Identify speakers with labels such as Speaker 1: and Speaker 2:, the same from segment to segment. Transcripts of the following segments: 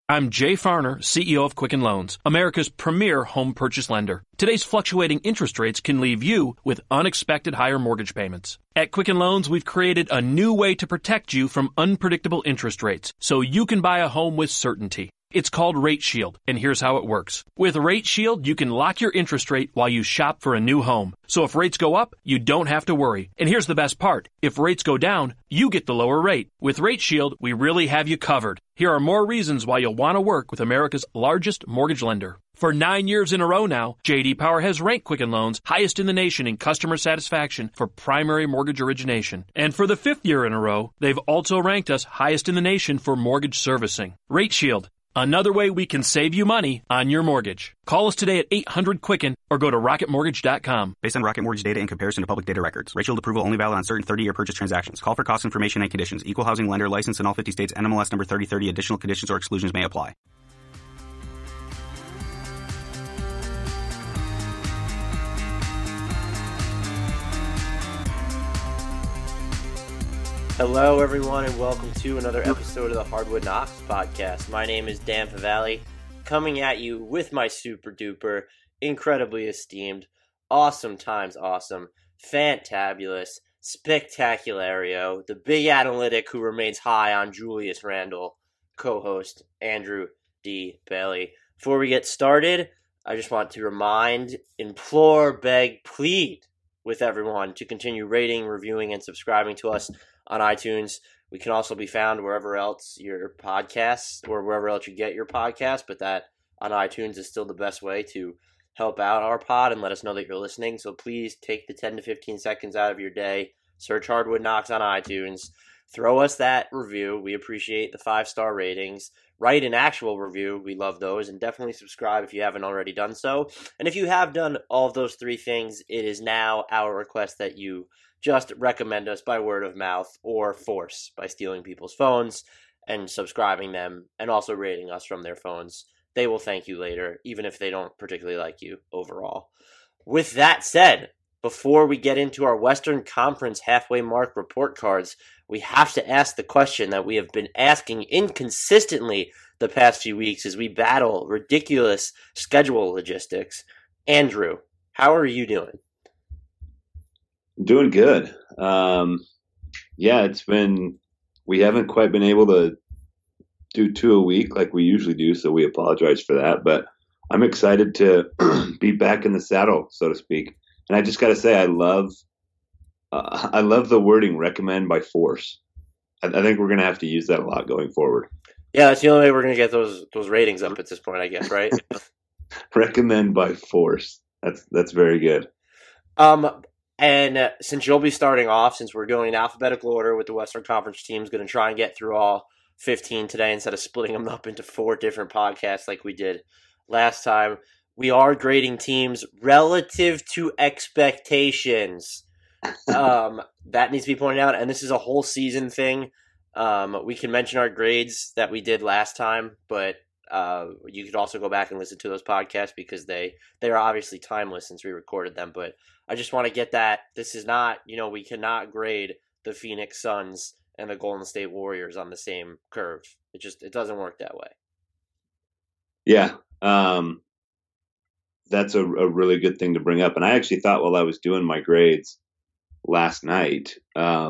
Speaker 1: I'm Jay Farner, CEO of Quicken Loans, America's premier home purchase lender. Today's fluctuating interest rates can leave you with unexpected higher mortgage payments. At Quicken Loans, we've created a new way to protect you from unpredictable interest rates so you can buy a home with certainty. It's called Rate Shield, and here's how it works. With Rate Shield, you can lock your interest rate while you shop for a new home. So if rates go up, you don't have to worry. And here's the best part. If rates go down, you get the lower rate. With Rate Shield, we really have you covered. Here are more reasons why you'll want to work with America's largest mortgage lender. For 9 years in a row now, J.D. Power has ranked Quicken Loans highest in the nation in customer satisfaction for primary mortgage origination. And for the 5th year in a row, they've also ranked us highest in the nation for mortgage servicing. Rate Shield. Another way we can save you money on your mortgage. Call us today at 800-QUICKEN or go to rocketmortgage.com.
Speaker 2: Based on Rocket Mortgage data in comparison to public data records. Rate Shield approval only valid on certain 30-year purchase transactions. Call for cost information and conditions. Equal housing lender licensed in all 50 states. NMLS number 3030. Additional conditions or exclusions may apply.
Speaker 3: Hello, everyone, and welcome to another episode of the Hardwood Knocks podcast. My name is Dan Favale, coming at you with my super duper, incredibly esteemed, awesome times awesome, fantabulous, spectaculario, the big analytic who remains high on Julius Randle, co-host Andrew D. Bailey. Before we get started, I just want to remind, implore, beg, plead with everyone to continue rating, reviewing, and subscribing to us on iTunes. We can also be found wherever else your podcasts or wherever else you get your podcast, but that on iTunes is still the best way to help out our pod and let us know that you're listening. So please take the 10 to 15 seconds out of your day, search Hardwood Knocks on iTunes, throw us that review. We appreciate the 5-star ratings. Write an actual review. We love those. And definitely subscribe if you haven't already done so. And if you have done all of those 3 things, it is now our request that you just recommend us by word of mouth or force by stealing people's phones and subscribing them and also rating us from their phones. They will thank you later, even if they don't particularly like you overall. With that said, before we get into our Western Conference halfway mark report cards, we have to ask the question that we have been asking inconsistently the past few weeks as we battle ridiculous schedule logistics. Andrew, how are you doing?
Speaker 4: Doing good. We haven't quite been able to do 2 a week like we usually do, so we apologize for that. But I'm excited to be back in the saddle, so to speak. And I just got to say, I love the wording "recommend by force." I think we're going to have to use that a lot going forward.
Speaker 3: Yeah, that's the only way we're going to get those ratings up at this point, I guess, right?
Speaker 4: Recommend by force. That's very good.
Speaker 3: And since you'll be starting off, since we're going in alphabetical order with the Western Conference teams, going to try and get through all 15 today instead of splitting them up into 4 different podcasts like we did last time. We are grading teams relative to expectations. That needs to be pointed out, and this is a whole season thing. We can mention our grades that we did last time, but you could also go back and listen to those podcasts because they are obviously timeless since we recorded them. But I just want to get that this is not, we cannot grade the Phoenix Suns and the Golden State Warriors on the same curve. It doesn't work that way.
Speaker 4: Yeah. That's a really good thing to bring up. And I actually thought while I was doing my grades last night, I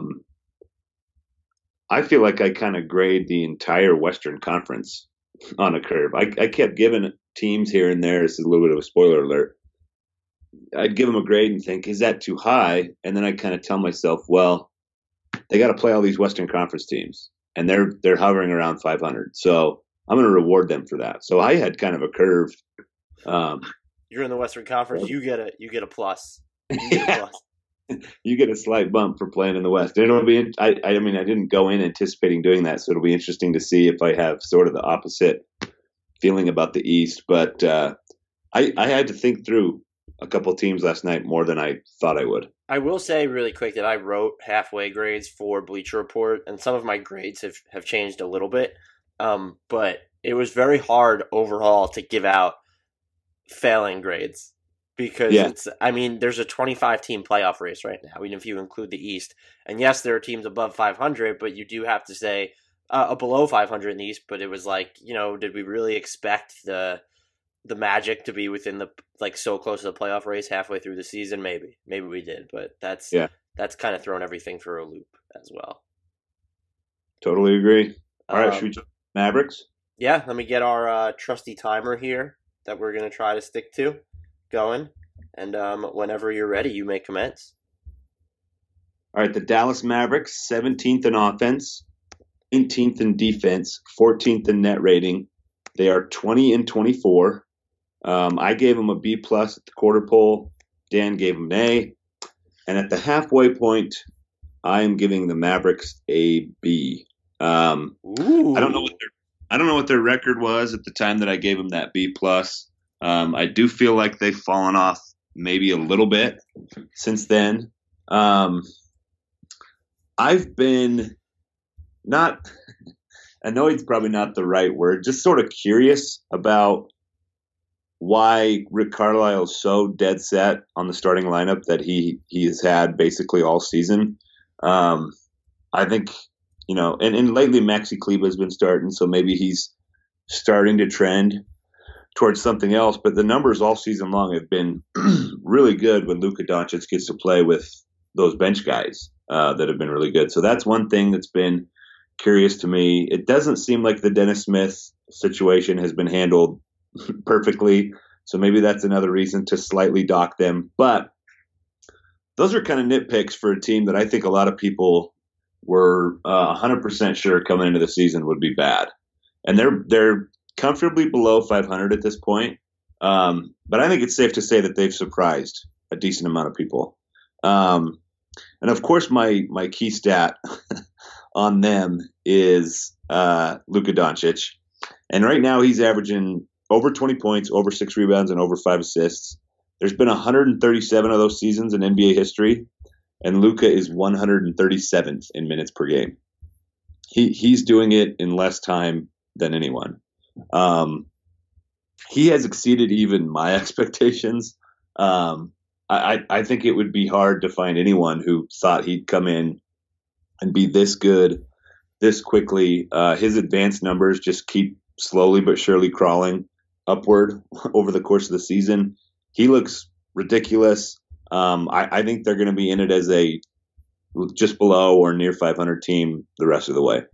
Speaker 4: feel like I kind of grade the entire Western Conference on a curve. I kept giving teams here and there. This is a little bit of a spoiler alert. I'd give them a grade and think, is that too high? And then I kind of tell myself, well, they got to play all these Western Conference teams, and they're hovering around 500. So I'm going to reward them for that. So I had kind of a curve.
Speaker 3: You're in the Western Conference. You get a plus.
Speaker 4: You get a slight bump for playing in the West. It'll be. I didn't go in anticipating doing that, so it'll be interesting to see if I have sort of the opposite feeling about the East. But I had to think through a couple teams last night more than I thought I would.
Speaker 3: I will say really quick that I wrote halfway grades for Bleacher Report, and some of my grades have changed a little bit. But it was very hard overall to give out failing grades because there's a 25-team playoff race right now, even if you include the East. And yes, there are teams above 500, but you do have to say, below 500 in the East, but it was like, did we really expect the Magic to be within the so close to the playoff race halfway through the season? Maybe we did, but that's kind of thrown everything for a loop as well. Totally
Speaker 4: agree. All right, should we jump Mavericks?
Speaker 3: Yeah, let me get our trusty timer here that we're going to try to stick to going, and whenever you're ready, you may commence.
Speaker 4: All right, the Dallas Mavericks, 17th in offense, 18th in defense, 14th in net rating. They are 20-24. I gave them a B+ at the quarter pole. Dan gave them an A. And at the halfway point, I am giving the Mavericks a B. I don't know what their record was at the time that I gave them that B+. I do feel like they've fallen off maybe a little bit since then. I've been not annoyed's probably not the right word, just sort of curious about why Rick Carlisle is so dead set on the starting lineup that he has had basically all season. I think, and lately Maxi Kleber has been starting, so maybe he's starting to trend towards something else. But the numbers all season long have been really good when Luka Doncic gets to play with those bench guys that have been really good. So that's one thing that's been curious to me. It doesn't seem like the Dennis Smith situation has been handled perfectly. So maybe that's another reason to slightly dock them. But those are kind of nitpicks for a team that I think a lot of people were 100% sure coming into the season would be bad. And they're comfortably below 500 at this point. But I think it's safe to say that they've surprised a decent amount of people. And of course, my key stat on them is Luka Doncic. And right now he's averaging over 20 points, over 6 rebounds, and over 5 assists. There's been 137 of those seasons in NBA history, and Luka is 137th in minutes per game. He's doing it in less time than anyone. He has exceeded even my expectations. I think it would be hard to find anyone who thought he'd come in and be this good this quickly. His advanced numbers just keep slowly but surely crawling upward over the course of the season. He looks ridiculous. I think they're going to be in it as a just below or near 500 team the rest of the way.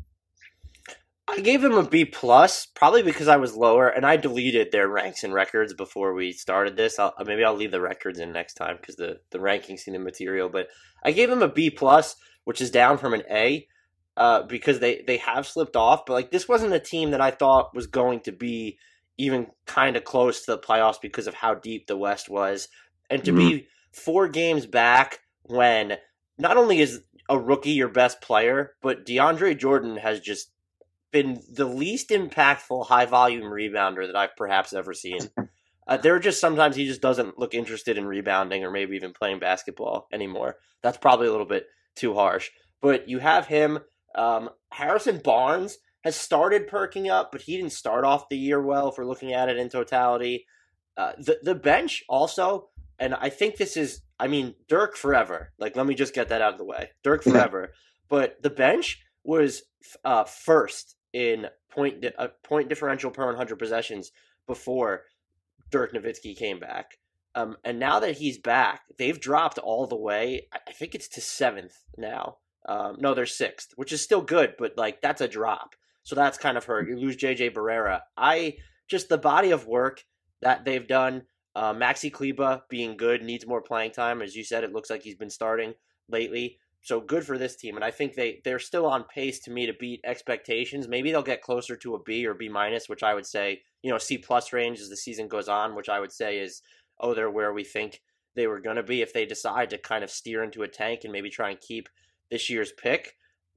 Speaker 3: I gave him a B+, probably because I was lower, and I deleted their ranks and records before we started this. Maybe I'll leave the records in next time because the rankings seem immaterial. But I gave him a B+, which is down from an A, because they have slipped off. But this wasn't a team that I thought was going to be even kind of close to the playoffs because of how deep the West was. And to be 4 games back when not only is a rookie your best player, but DeAndre Jordan has just been the least impactful high-volume rebounder that I've perhaps ever seen. There are just sometimes he just doesn't look interested in rebounding or maybe even playing basketball anymore. That's probably a little bit too harsh. But you have him. Harrison Barnes has started perking up, but he didn't start off the year well if we're looking at it in totality. The bench also, and I think this is, Dirk forever. Let me just get that out of the way. Dirk forever. But the bench was first in point differential per 100 possessions before Dirk Nowitzki came back. And now that he's back, they've dropped all the way. I think it's to 7th now. No, they're 6th, which is still good, but that's a drop. So that's kind of hurt. You lose JJ Barrera. Just the body of work that they've done. Maxi Kleber being good, needs more playing time. As you said, it looks like he's been starting lately. So good for this team. And I think they're still on pace to me to beat expectations. Maybe they'll get closer to a B or B-, which I would say, C+ range as the season goes on, which I would say is, they're where we think they were going to be if they decide to kind of steer into a tank and maybe try and keep this year's pick.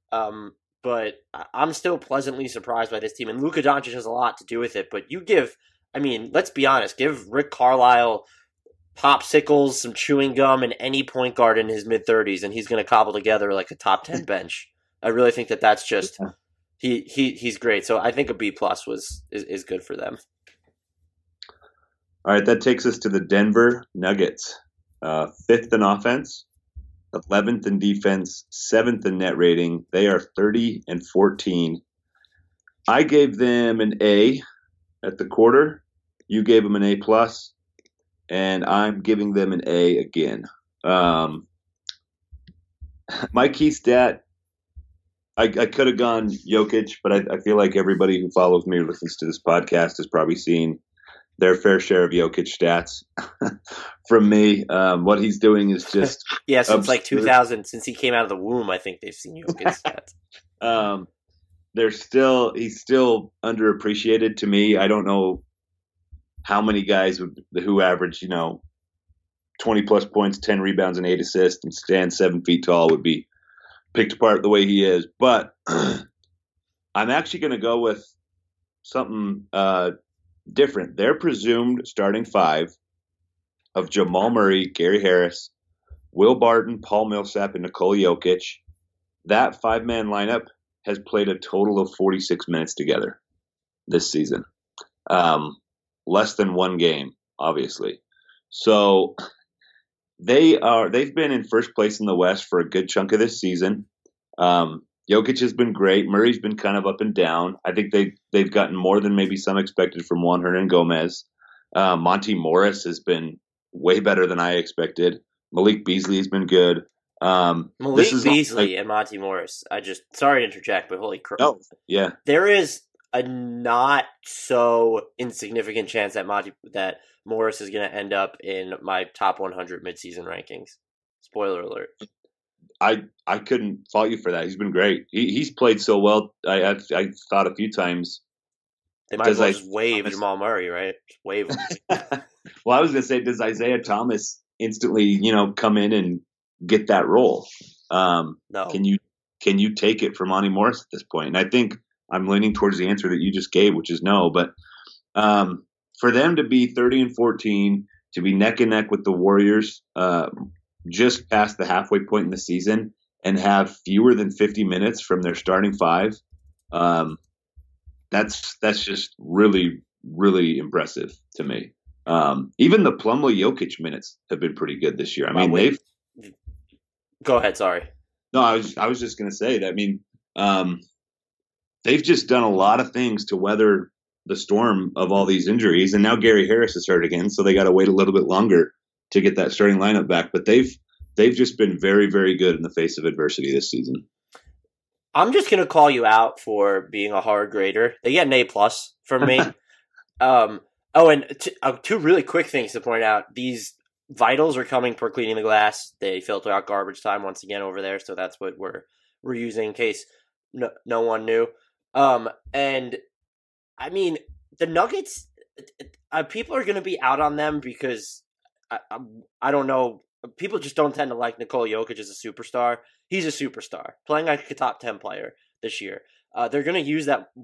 Speaker 3: But I'm still pleasantly surprised by this team. And Luka Doncic has a lot to do with it. But you let's be honest, give Rick Carlisle popsicles, some chewing gum, and any point guard in his mid-30s, and he's going to cobble together a top 10 bench. I really think that's just he's great. So I think a B+ is good for them.
Speaker 4: All right, that takes us to the Denver Nuggets. 5th in offense, 11th in defense, 7th in net rating. They are 30-14. I gave them an A at the quarter. You gave them an A plus, and I'm giving them an A again. My key stat, I could have gone Jokic, but I feel like everybody who follows me or listens to this podcast has probably seen their fair share of Jokic stats from me. What he's doing is just
Speaker 3: since
Speaker 4: absurd.
Speaker 3: like 2000, since he came out of the womb, I think they've seen Jokic stats.
Speaker 4: He's still underappreciated to me. I don't know how many guys who average 20 plus points, 10 rebounds, and 8 assists, and stand 7 feet tall would be picked apart the way he is. But I'm actually going to go with something different. Their presumed starting five of Jamal Murray, Gary Harris, Will Barton, Paul Millsap, and Nikola Jokic. That 5-man lineup has played a total of 46 minutes together this season. Less than one game, obviously. So they've been in first place in the West for a good chunk of this season. Jokic has been great. Murray's been kind of up and down. I think they've gotten more than maybe some expected from Juan Hernangomez. Monty Morris has been way better than I expected. Malik Beasley has been good.
Speaker 3: Malik Beasley and Monty Morris. Sorry to interject, but holy crap.
Speaker 4: Oh, yeah.
Speaker 3: There is a not so insignificant chance that Morris is going to end up in my top 100 midseason rankings. Spoiler alert.
Speaker 4: I couldn't fault you for that. He's been great. He's played so well. I thought a few times.
Speaker 3: They might as well just waive Jamal Murray, right? Just waive him.
Speaker 4: Well, I was going to say, does Isaiah Thomas instantly, come in and get that role?
Speaker 3: No.
Speaker 4: Can you take it from Monty Morris at this point? And I think I'm leaning towards the answer that you just gave, which is no. But for them to be 30-14, to be neck and neck with the Warriors, just past the halfway point in the season, and have fewer than 50 minutes from their starting five, that's just really, really impressive to me. Even the Plumlee Jokic minutes have been pretty good this year. I mean,
Speaker 3: Go ahead. Sorry.
Speaker 4: No, I was just going to say that. I mean, they've just done a lot of things to weather the storm of all these injuries, and now Gary Harris is hurt again, so they got to wait a little bit longer to get that starting lineup back. But they've just been very, very good in the face of adversity this season.
Speaker 3: I'm just going to call you out for being a hard grader. They get an A+ from me. Two really quick things to point out. These vitals are coming per cleaning the glass. They filter out garbage time once again over there, so that's what we're using in case no one knew. And I mean, the Nuggets, people are going to be out on them because I don't know. People just don't tend to like Nikola Jokic as a superstar. He's a superstar, playing like a top 10 player this year. They're going to use that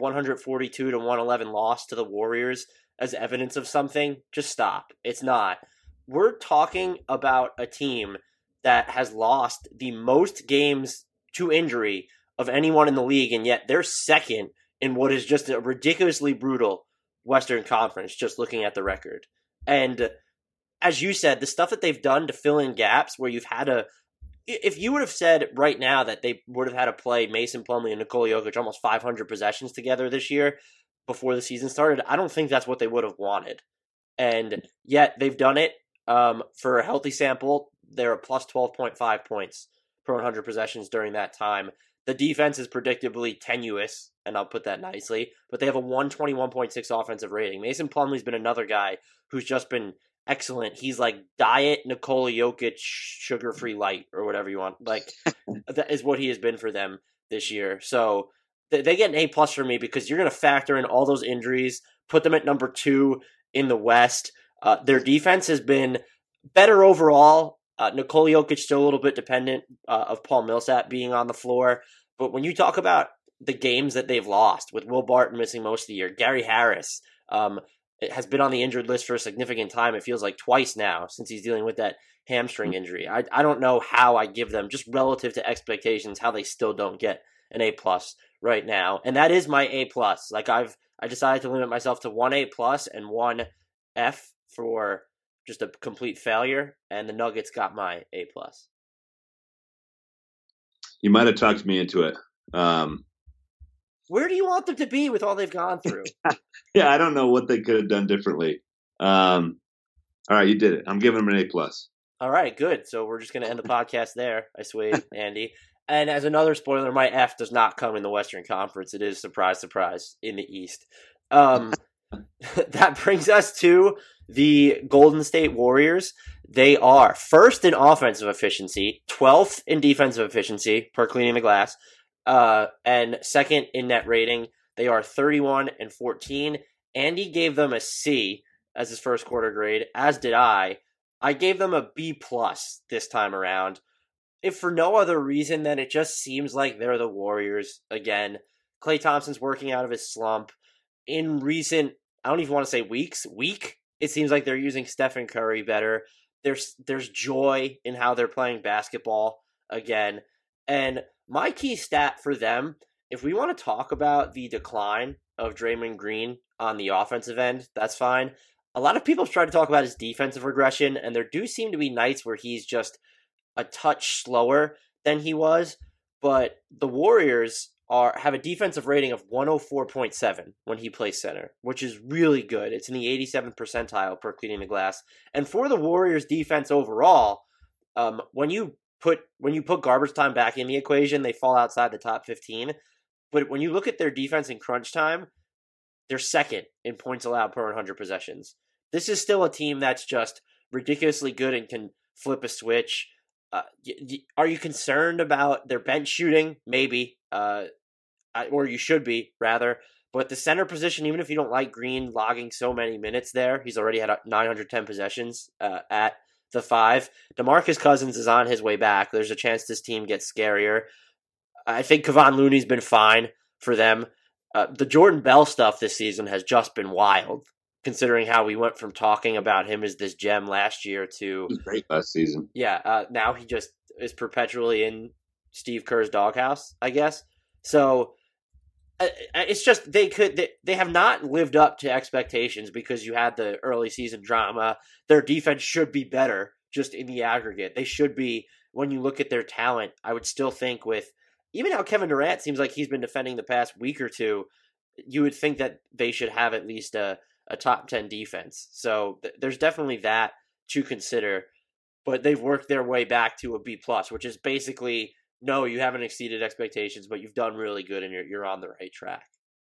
Speaker 3: 142-111 loss to the Warriors as evidence of something. Just stop. It's not. We're talking about a team that has lost the most games to injury of anyone in the league, and yet they're second in what is just a ridiculously brutal Western Conference, just looking at the record. And as you said, the stuff that they've done to fill in gaps where you've had if you would have said right now that they would have had to play Mason Plumlee and Nikola Jokic almost 500 possessions together this year before the season started, I don't think that's what they would have wanted. And yet they've done it. For a healthy sample, they're a plus 12.5 points per 100 possessions during that time. The defense is predictably tenuous, and I'll put that nicely, but they have a 121.6 offensive rating. Mason Plumlee's been another guy who's just been excellent. He's like diet Nikola Jokic sugar-free light or whatever you want. Like that is what he has been for them this year. So they get an A+ for me because you're going to factor in all those injuries, put them at number 2 in the West. Their defense has been better overall. Nikola Jokic still a little bit dependent of Paul Millsap being on the floor. But when you talk about the games that they've lost, with Will Barton missing most of the year, Gary Harris has been on the injured list for a significant time. It feels like twice now since he's dealing with that hamstring injury. I don't know how I give them, just relative to expectations, how they still don't get an A+ right now. And that is my A+. Like I decided to limit myself to one A+ and one F for just a complete failure, and the Nuggets got my A+.
Speaker 4: You might have talked me into it.
Speaker 3: Where do you want them to be with all they've gone through?
Speaker 4: Yeah, I don't know what they could have done differently. All right, you did it. I'm giving them an A+.
Speaker 3: All right, good. So we're just going to end the podcast there. I swayed Andy. And as another spoiler, my F does not come in the Western Conference. It is, surprise, surprise, in the East. That brings us to the Golden State Warriors. They are first in offensive efficiency, 12th in defensive efficiency per cleaning the glass, and second in net rating. They are 31-14. Andy gave them a C as his first quarter grade, as did I. I gave them a B+ this time around, if for no other reason than it just seems like they're the Warriors again. Klay Thompson's working out of his slump. In recent, I don't even want to say week, it seems like they're using Stephen Curry better. There's joy in how they're playing basketball again. And my key stat for them, if we want to talk about the decline of Draymond Green on the offensive end, that's fine. A lot of people try to talk about his defensive regression, and there do seem to be nights where he's just a touch slower than he was. But the Warriors have a defensive rating of 104.7 when he plays center, which is really good. It's in the 87th percentile per cleaning the glass. And for the Warriors defense overall, when you put garbage time back in the equation, they fall outside the top 15. But when you look at their defense in crunch time, they're second in points allowed per 100 possessions. This is still a team that's just ridiculously good and can flip a switch. Are you concerned about their bench shooting? Maybe. Or you should be, rather. But the center position, even if you don't like Green logging so many minutes there, he's already had 910 possessions at the 5. DeMarcus Cousins is on his way back. There's a chance this team gets scarier. I think Kevon Looney's been fine for them. The Jordan Bell stuff this season has just been wild, considering how we went from talking about him as this gem last year to...
Speaker 4: He was great last season.
Speaker 3: Yeah, now he just is perpetually in Steve Kerr's doghouse, I guess. So it's just they have not lived up to expectations because you had the early season drama. Their defense should be better just in the aggregate. They should be, when you look at their talent, I would still think with... Even how Kevin Durant seems like he's been defending the past week or two, you would think that they should have at least a top 10 defense. So there's definitely that to consider. But they've worked their way back to a B+, which is basically, no, you haven't exceeded expectations, but you've done really good and you're on the right track.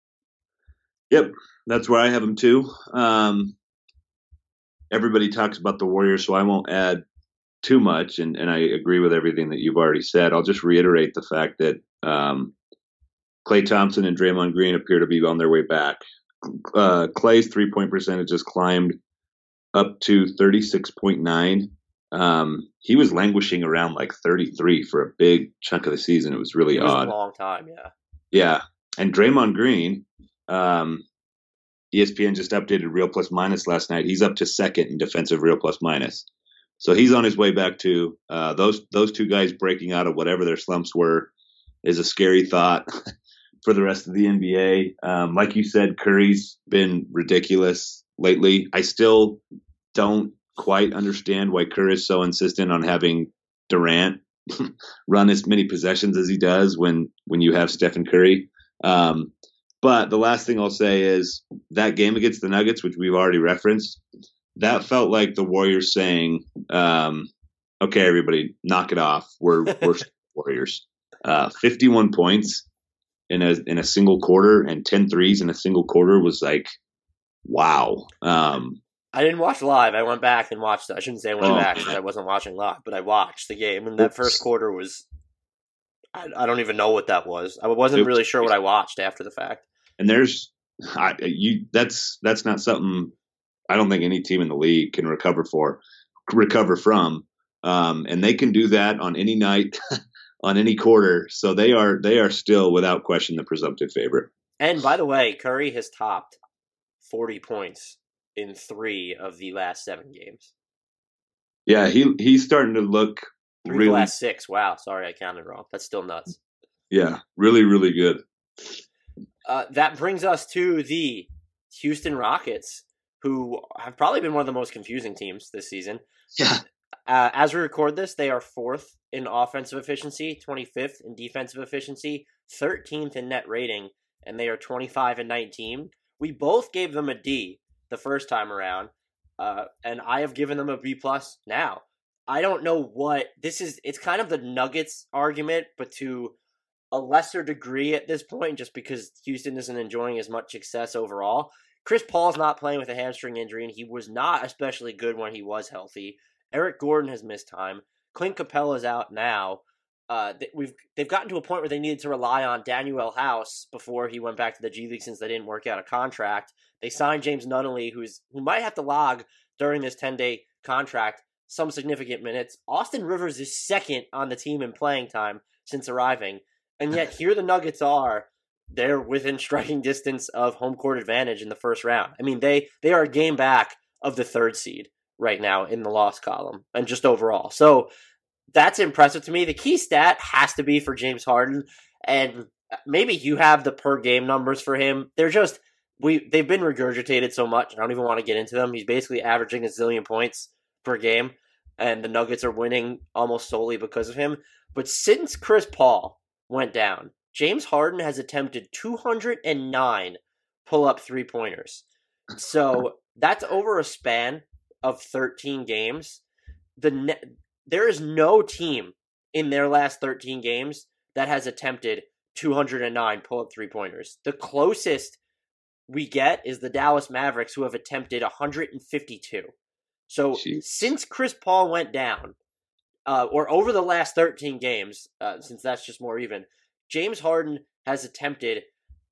Speaker 4: Yep, that's where I have them too. Everybody talks about the Warriors, so I won't add too much, and I agree with everything that you've already said. I'll just reiterate the fact that Klay Thompson and Draymond Green appear to be on their way back. Klay's 3-point percentage has climbed up to 36.9. He was languishing around like 33 for a big chunk of the season. It was really odd.
Speaker 3: A long time, yeah.
Speaker 4: Yeah, and Draymond Green, ESPN just updated Real Plus Minus last night. He's up to second in defensive Real Plus Minus. So he's on his way back too. Those two guys breaking out of whatever their slumps were is a scary thought for the rest of the NBA. Like you said, Curry's been ridiculous lately. I still don't quite understand why Curry is so insistent on having Durant run as many possessions as he does when you have Stephen Curry. But the last thing I'll say is that game against the Nuggets, which we've already referenced, that felt like the Warriors saying, okay, everybody, knock it off. We're Warriors. 51 points in a single quarter and 10 threes in a single quarter was like, wow.
Speaker 3: I didn't watch live. I went back and watched. I shouldn't say I went back because I wasn't watching live, but I watched the game. And that first quarter was, I don't even know what that was. I wasn't really sure what I watched after the fact.
Speaker 4: And that's not something I don't think any team in the league can recover from. And they can do that on any night, on any quarter. So they are still, without question, the presumptive favorite.
Speaker 3: And by the way, Curry has topped 40 points in 3 of the last 7 games.
Speaker 4: Yeah, he's starting to look
Speaker 3: 3 of
Speaker 4: really...
Speaker 3: the last 6. Wow, sorry, I counted wrong. That's still nuts.
Speaker 4: Yeah, really, really good.
Speaker 3: That brings us to the Houston Rockets, who have probably been one of the most confusing teams this season.
Speaker 4: Yeah.
Speaker 3: As we record this, they are 4th in offensive efficiency, 25th in defensive efficiency, 13th in net rating, and they are 25-19. We both gave them a D the first time around, and I have given them a B+ now. I don't know what this is. It's kind of the Nuggets argument, but to a lesser degree at this point, just because Houston isn't enjoying as much success overall. Chris Paul's not playing with a hamstring injury, and he was not especially good when he was healthy. Eric Gordon has missed time. Clint Capella's out now. They've gotten to a point where they needed to rely on Danuel House before he went back to the G League since they didn't work out a contract. They signed James Nunnally, who might have to log during this 10-day contract some significant minutes. Austin Rivers is second on the team in playing time since arriving, and yet here the Nuggets are. They're within striking distance of home court advantage in the first round. I mean, they are a game back of the 3rd seed right now in the loss column and just overall. So that's impressive to me. The key stat has to be for James Harden, and maybe you have the per game numbers for him. They're just they've been regurgitated so much. I don't even want to get into them. He's basically averaging a zillion points per game, and the Nuggets are winning almost solely because of him. But since Chris Paul went down, James Harden has attempted 209 pull-up three-pointers. So that's over a span of 13 games. There is no team in their last 13 games that has attempted 209 pull-up three-pointers. The closest we get is the Dallas Mavericks, who have attempted 152. So since Chris Paul went down, or over the last 13 games, since that's just more even, James Harden has attempted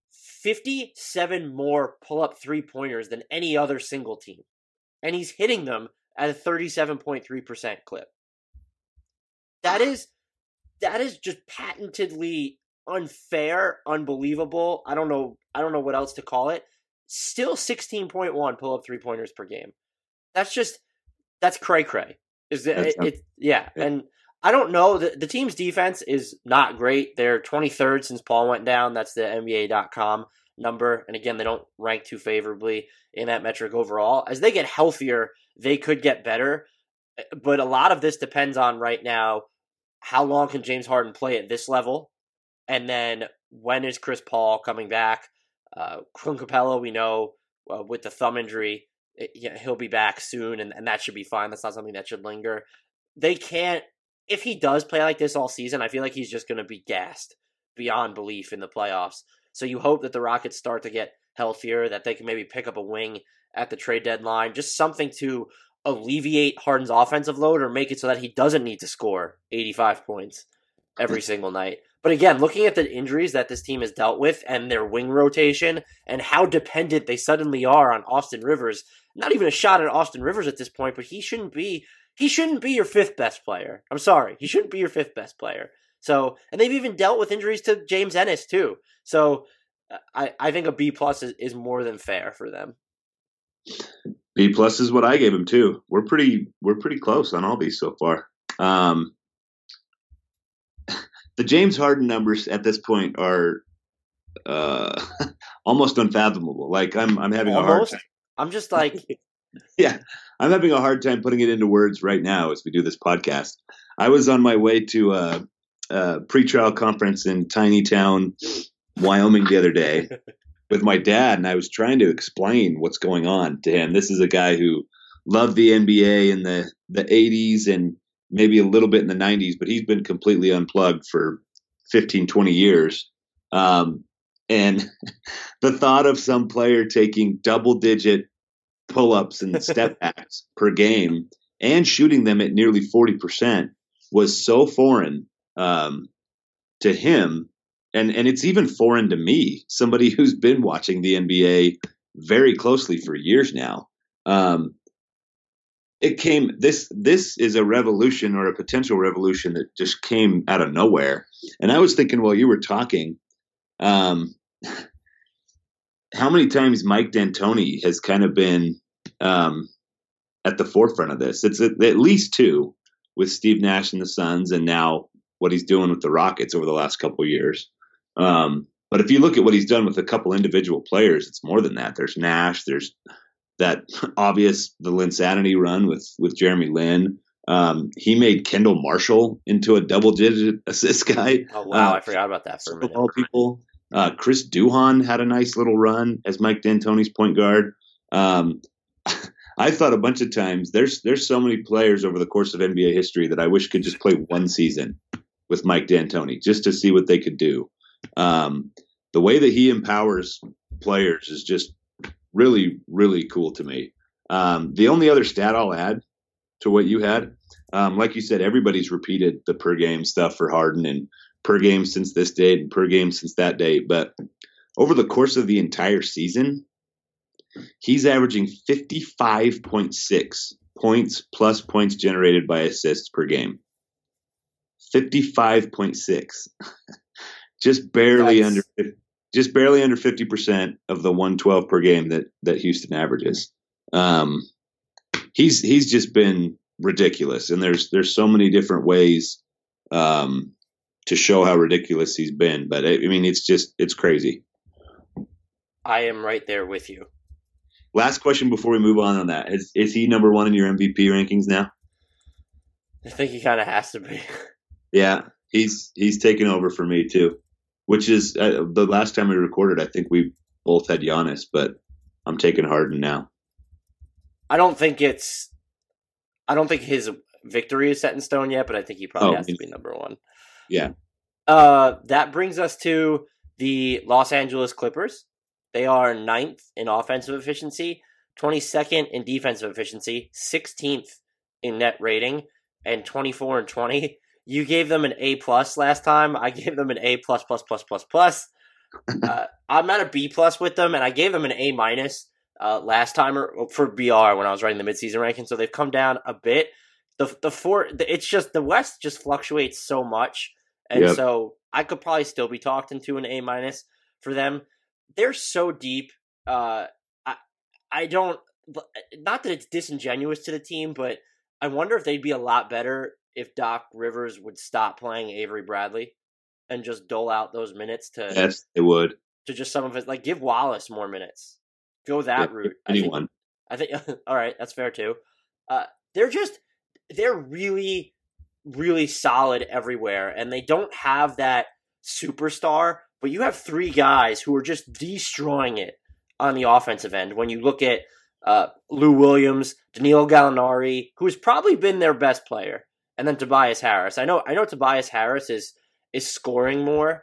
Speaker 3: 57 more pull-up three-pointers than any other single team. And he's hitting them at a 37.3% clip. That is just patently unfair, unbelievable. I don't know what else to call it. Still 16.1 pull-up three-pointers per game. That's cray-cray. And I don't know. The team's defense is not great. They're 23rd since Paul went down. That's the NBA.com number. And again, they don't rank too favorably in that metric overall. As they get healthier, they could get better. But a lot of this depends on right now, how long can James Harden play at this level? And then when is Chris Paul coming back? Clint Capella, we know, with the thumb injury, he'll be back soon, and that should be fine. That's not something that should linger. They can't. If he does play like this all season, I feel like he's just going to be gassed beyond belief in the playoffs. So you hope that the Rockets start to get healthier, that they can maybe pick up a wing at the trade deadline, just something to alleviate Harden's offensive load or make it so that he doesn't need to score 85 points every single night. But again, looking at the injuries that this team has dealt with and their wing rotation and how dependent they suddenly are on Austin Rivers, not even a shot at Austin Rivers at this point, but he shouldn't be your 5th best player. I'm sorry. He shouldn't be your 5th best player. So, and they've even dealt with injuries to James Ennis too. So I think a B+ is more than fair for them.
Speaker 4: B+ is what I gave him too. We're pretty close on all these so far. The James Harden numbers at this point are almost unfathomable. Like I'm having a hard time.
Speaker 3: I'm just like,
Speaker 4: yeah, I'm having a hard time putting it into words right now as we do this podcast. I was on my way to a pretrial conference in tiny town, Wyoming the other day with my dad, and I was trying to explain what's going on to him. This is a guy who loved the NBA in the 80s and maybe a little bit in the 90s, but he's been completely unplugged for 15, 20 years. And the thought of some player taking double-digit pull-ups and step backs per game and shooting them at nearly 40% was so foreign to him. And it's even foreign to me, somebody who's been watching the NBA very closely for years now. This is a revolution or a potential revolution that just came out of nowhere. And I was thinking while you were talking, how many times Mike D'Antoni has kind of been at the forefront of this. It's at least 2 with Steve Nash and the Suns, and now what he's doing with the Rockets over the last couple of years. But if you look at what he's done with a couple individual players, it's more than that. There's Nash, there's that obvious the Linsanity run with Jeremy Lin. He made Kendall Marshall into a double-digit assist guy.
Speaker 3: Oh wow, I forgot about that for a minute.
Speaker 4: All people. Chris Duhon had a nice little run as Mike D'Antoni's point guard. I thought a bunch of times there's so many players over the course of NBA history that I wish could just play one season with Mike D'Antoni just to see what they could do. The way that he empowers players is just really, really cool to me. The only other stat I'll add to what you had, like you said, everybody's repeated the per game stuff for Harden and per game since this date and per game since that date. But over the course of the entire season, he's averaging 55.6 points plus points generated by assists per game. 55.6. Just barely under 50% of the 112 per game that Houston averages. He's just been ridiculous, and there's so many different ways to show how ridiculous he's been. But I mean, it's crazy.
Speaker 3: I am right there with you.
Speaker 4: Last question before we move on that. Is he number one in your MVP rankings now?
Speaker 3: I think he kind of has to be.
Speaker 4: Yeah, he's taken over for me too, which is the last time we recorded, I think we both had Giannis, but I'm taking Harden now.
Speaker 3: I don't think his victory is set in stone yet, but I think he probably has to be number one.
Speaker 4: Yeah.
Speaker 3: That brings us to the Los Angeles Clippers. They are 9th in offensive efficiency, 22nd in defensive efficiency, 16th in net rating, and 24-20. You gave them an A+ last time. I gave them an A+++++. I'm at a B+ with them, and I gave them an A- last time for BR when I was writing the midseason ranking. So they've come down a bit. It's just the West just fluctuates so much, and so I could probably still be talked into an A- for them. They're so deep. I don't. Not that it's disingenuous to the team, but I wonder if they'd be a lot better if Doc Rivers would stop playing Avery Bradley and just dole out those minutes to.
Speaker 4: Yes, they would.
Speaker 3: To just some of it, like give Wallace more minutes. Go that route.
Speaker 4: Anyone.
Speaker 3: I think. All right, that's fair too. They're really, really solid everywhere, and they don't have that superstar. But you have three guys who are just destroying it on the offensive end. When you look at Lou Williams, Danilo Gallinari, who's probably been their best player, and then Tobias Harris. I know Tobias Harris is scoring more,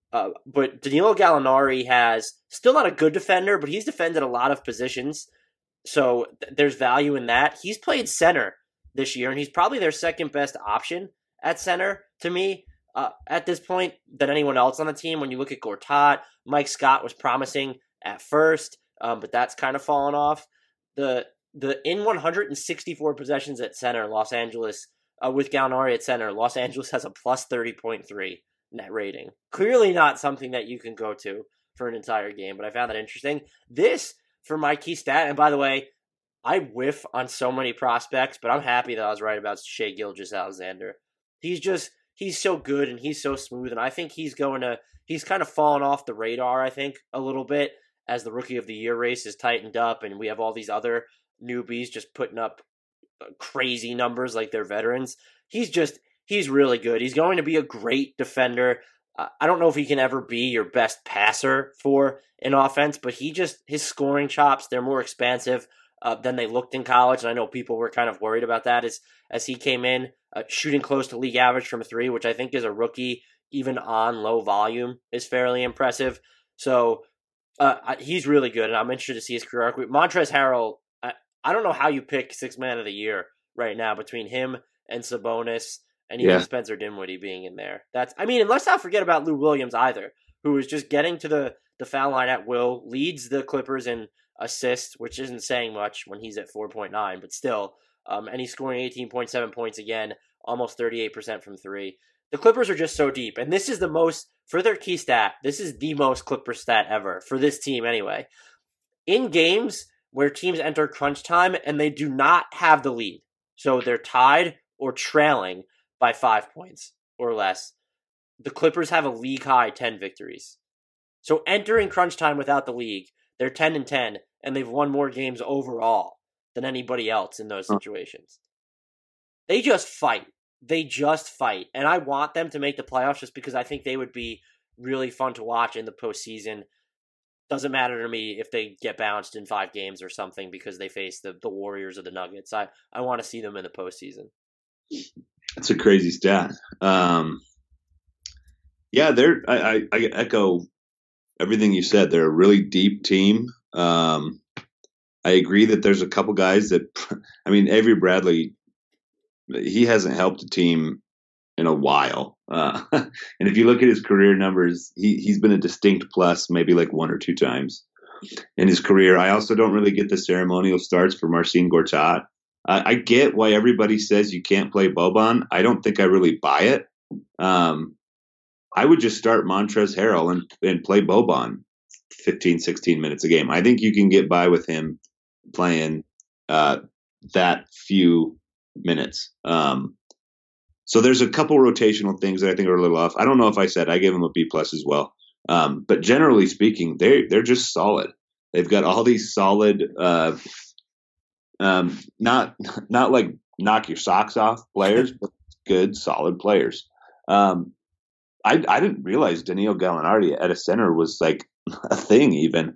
Speaker 3: but Danilo Gallinari has still not a good defender, but he's defended a lot of positions, so there's value in that. He's played center this year, and he's probably their second best option at center to me. At this point than anyone else on the team. When you look at Gortat, Mike Scott was promising at first, but that's kind of fallen off. The in 164 possessions at center, Los Angeles, with Gallinari at center, Los Angeles has a plus 30.3 net rating. Clearly not something that you can go to for an entire game, but I found that interesting. This, for my key stat, and by the way, I whiff on so many prospects, but I'm happy that I was right about Shai Gilgeous-Alexander. He's so good and he's so smooth, and I think he's kind of fallen off the radar, I think, a little bit as the Rookie of the Year race is tightened up, and we have all these other newbies just putting up crazy numbers like they're veterans. He's really good. He's going to be a great defender. I don't know if he can ever be your best passer for an offense, but his scoring chops, they're more expansive than they looked in college, and I know people were kind of worried about that as he came in, shooting close to league average from three, which I think is a rookie, even on low volume, is fairly impressive. So he's really good, and I'm interested to see his career arc. Montrezl Harrell, I don't know how you pick Sixth Man of the Year right now between him and Sabonis and even Spencer Dinwiddie being in there. And let's not forget about Lou Williams either, who is just getting to the foul line at will, leads the Clippers in assists, which isn't saying much when he's at 4.9, but still. And he's scoring 18.7 points again, almost 38% from three. The Clippers are just so deep, and this is the most, for their key stat, this is the most Clipper stat ever, for this team anyway. In games where teams enter crunch time and they do not have the lead, so they're tied or trailing by 5 points or less, the Clippers have a league-high 10 victories. So entering crunch time without the league, they're 10-10, and they've won more games overall than anybody else in those situations. They just fight. And I want them to make the playoffs just because I think they would be really fun to watch in the postseason. Doesn't matter to me if they get bounced in 5 games or something because they face the Warriors or the Nuggets. I want to see them in the postseason.
Speaker 4: That's a crazy stat. Yeah, I echo everything you said. They're a really deep team. I agree that there's a couple guys that, I mean, Avery Bradley, he hasn't helped a team in a while. And if you look at his career numbers, he's been a distinct plus maybe like 1 or 2 times in his career. I also don't really get the ceremonial starts for Marcin Gortat. I get why everybody says you can't play Boban. I don't think I really buy it. I would just start Montrezl Harrell and play Boban 15, 16 minutes a game. I think you can get by with him playing that few minutes. So there's a couple rotational things that I think are a little off. I don't know if I said I gave him a B plus as well. But generally speaking, they're just solid. They've got all these solid, not like knock your socks off players, but good, solid players. I didn't realize Danilo Gallinari at a center was like a thing even.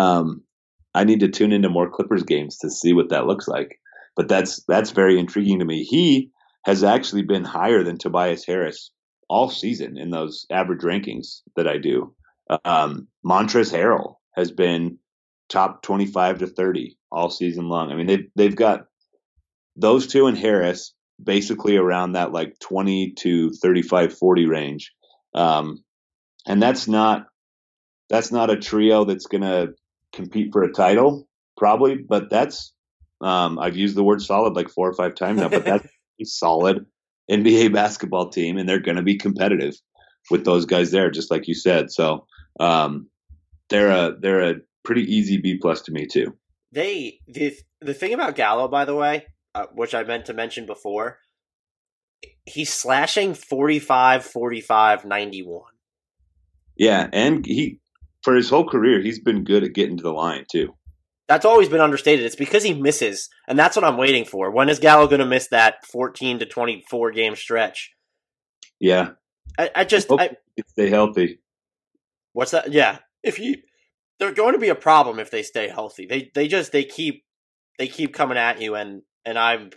Speaker 4: I need to tune into more Clippers games to see what that looks like. But that's very intriguing to me. He has actually been higher than Tobias Harris all season in those average rankings that I do. Montrezl Harrell has been top 25 to 30 all season long. I mean, they've got those two and Harris basically around that like 20 to 35, 40 range. And that's not a trio that's going to compete for a title probably, but that's, I've used the word solid like 4 or 5 times now, but that's a solid NBA basketball team, and they're going to be competitive with those guys there, just like you said. So, they're a pretty easy B plus to me too.
Speaker 3: The thing about Gallo, by the way, which I meant to mention before, he's slashing 45, 45, 91.
Speaker 4: Yeah, and he for his whole career, he's been good at getting to the line too.
Speaker 3: That's always been understated. It's because he misses, and that's what I'm waiting for. When is Gallo going to miss that 14 to 24 game stretch?
Speaker 4: Yeah,
Speaker 3: I
Speaker 4: stay healthy.
Speaker 3: What's that? Yeah, they're going to be a problem if they stay healthy. They keep coming at you, and I'm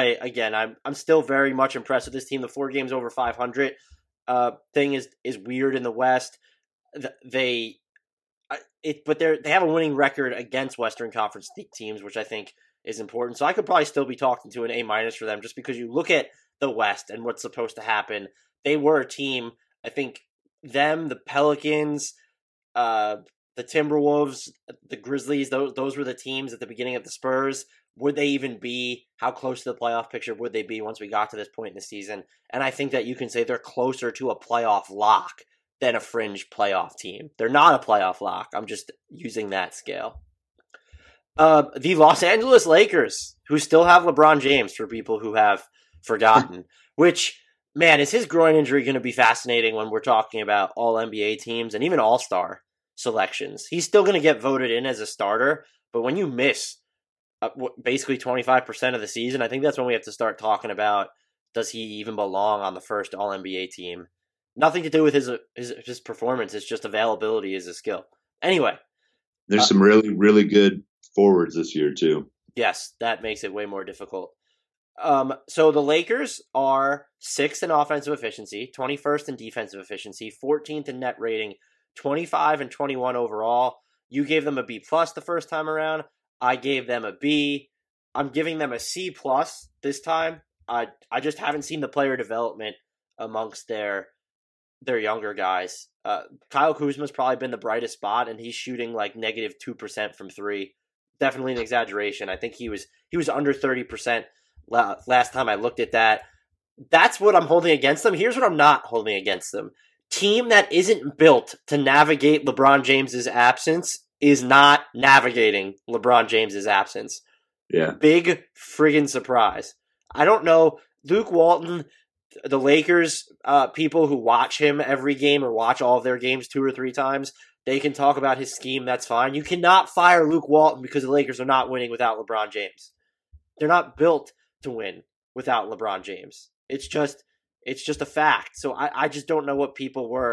Speaker 3: still very much impressed with this team. The 4 games over 500 thing is weird in the West. They have a winning record against Western Conference teams, which I think is important. So I could probably still be talking to an A- for them just because you look at the West and what's supposed to happen. They were a team, I think them, the Pelicans, the Timberwolves, the Grizzlies, those were the teams at the beginning of the Spurs. Would they even be, how close to the playoff picture would they be once we got to this point in the season? And I think that you can say they're closer to a playoff lock than a fringe playoff team. They're not a playoff lock. I'm just using that scale. The Los Angeles Lakers, who still have LeBron James for people who have forgotten, which, man, is his groin injury going to be fascinating when we're talking about all NBA teams and even all-star selections. He's still going to get voted in as a starter, but when you miss basically 25% of the season, I think that's when we have to start talking about, does he even belong on the first all-NBA team? Nothing to do with his performance. It's just availability is a skill. Anyway.
Speaker 4: There's some really, really good forwards this year, too.
Speaker 3: Yes, that makes it way more difficult. So the Lakers are 6th in offensive efficiency, 21st in defensive efficiency, 14th in net rating, 25 and 21 overall. You gave them a B plus the first time around. I gave them a B. I'm giving them a C plus this time. I just haven't seen the player development amongst their younger guys. Kyle Kuzma's probably been the brightest spot, and he's shooting like negative 2% from 3. Definitely an exaggeration. I think he was under 30% last time I looked at that. That's what I'm holding against them. Here's what I'm not holding against them. Team that isn't built to navigate LeBron James's absence is not navigating LeBron James's absence.
Speaker 4: Yeah.
Speaker 3: Big friggin' surprise. I don't know. Luke Walton, the Lakers, people who watch him every game or watch all of their games 2 or 3 times, they can talk about his scheme. That's fine. You cannot fire Luke Walton because the Lakers are not winning without LeBron James. They're not built to win without LeBron James. It's just a fact. So I just don't know what people were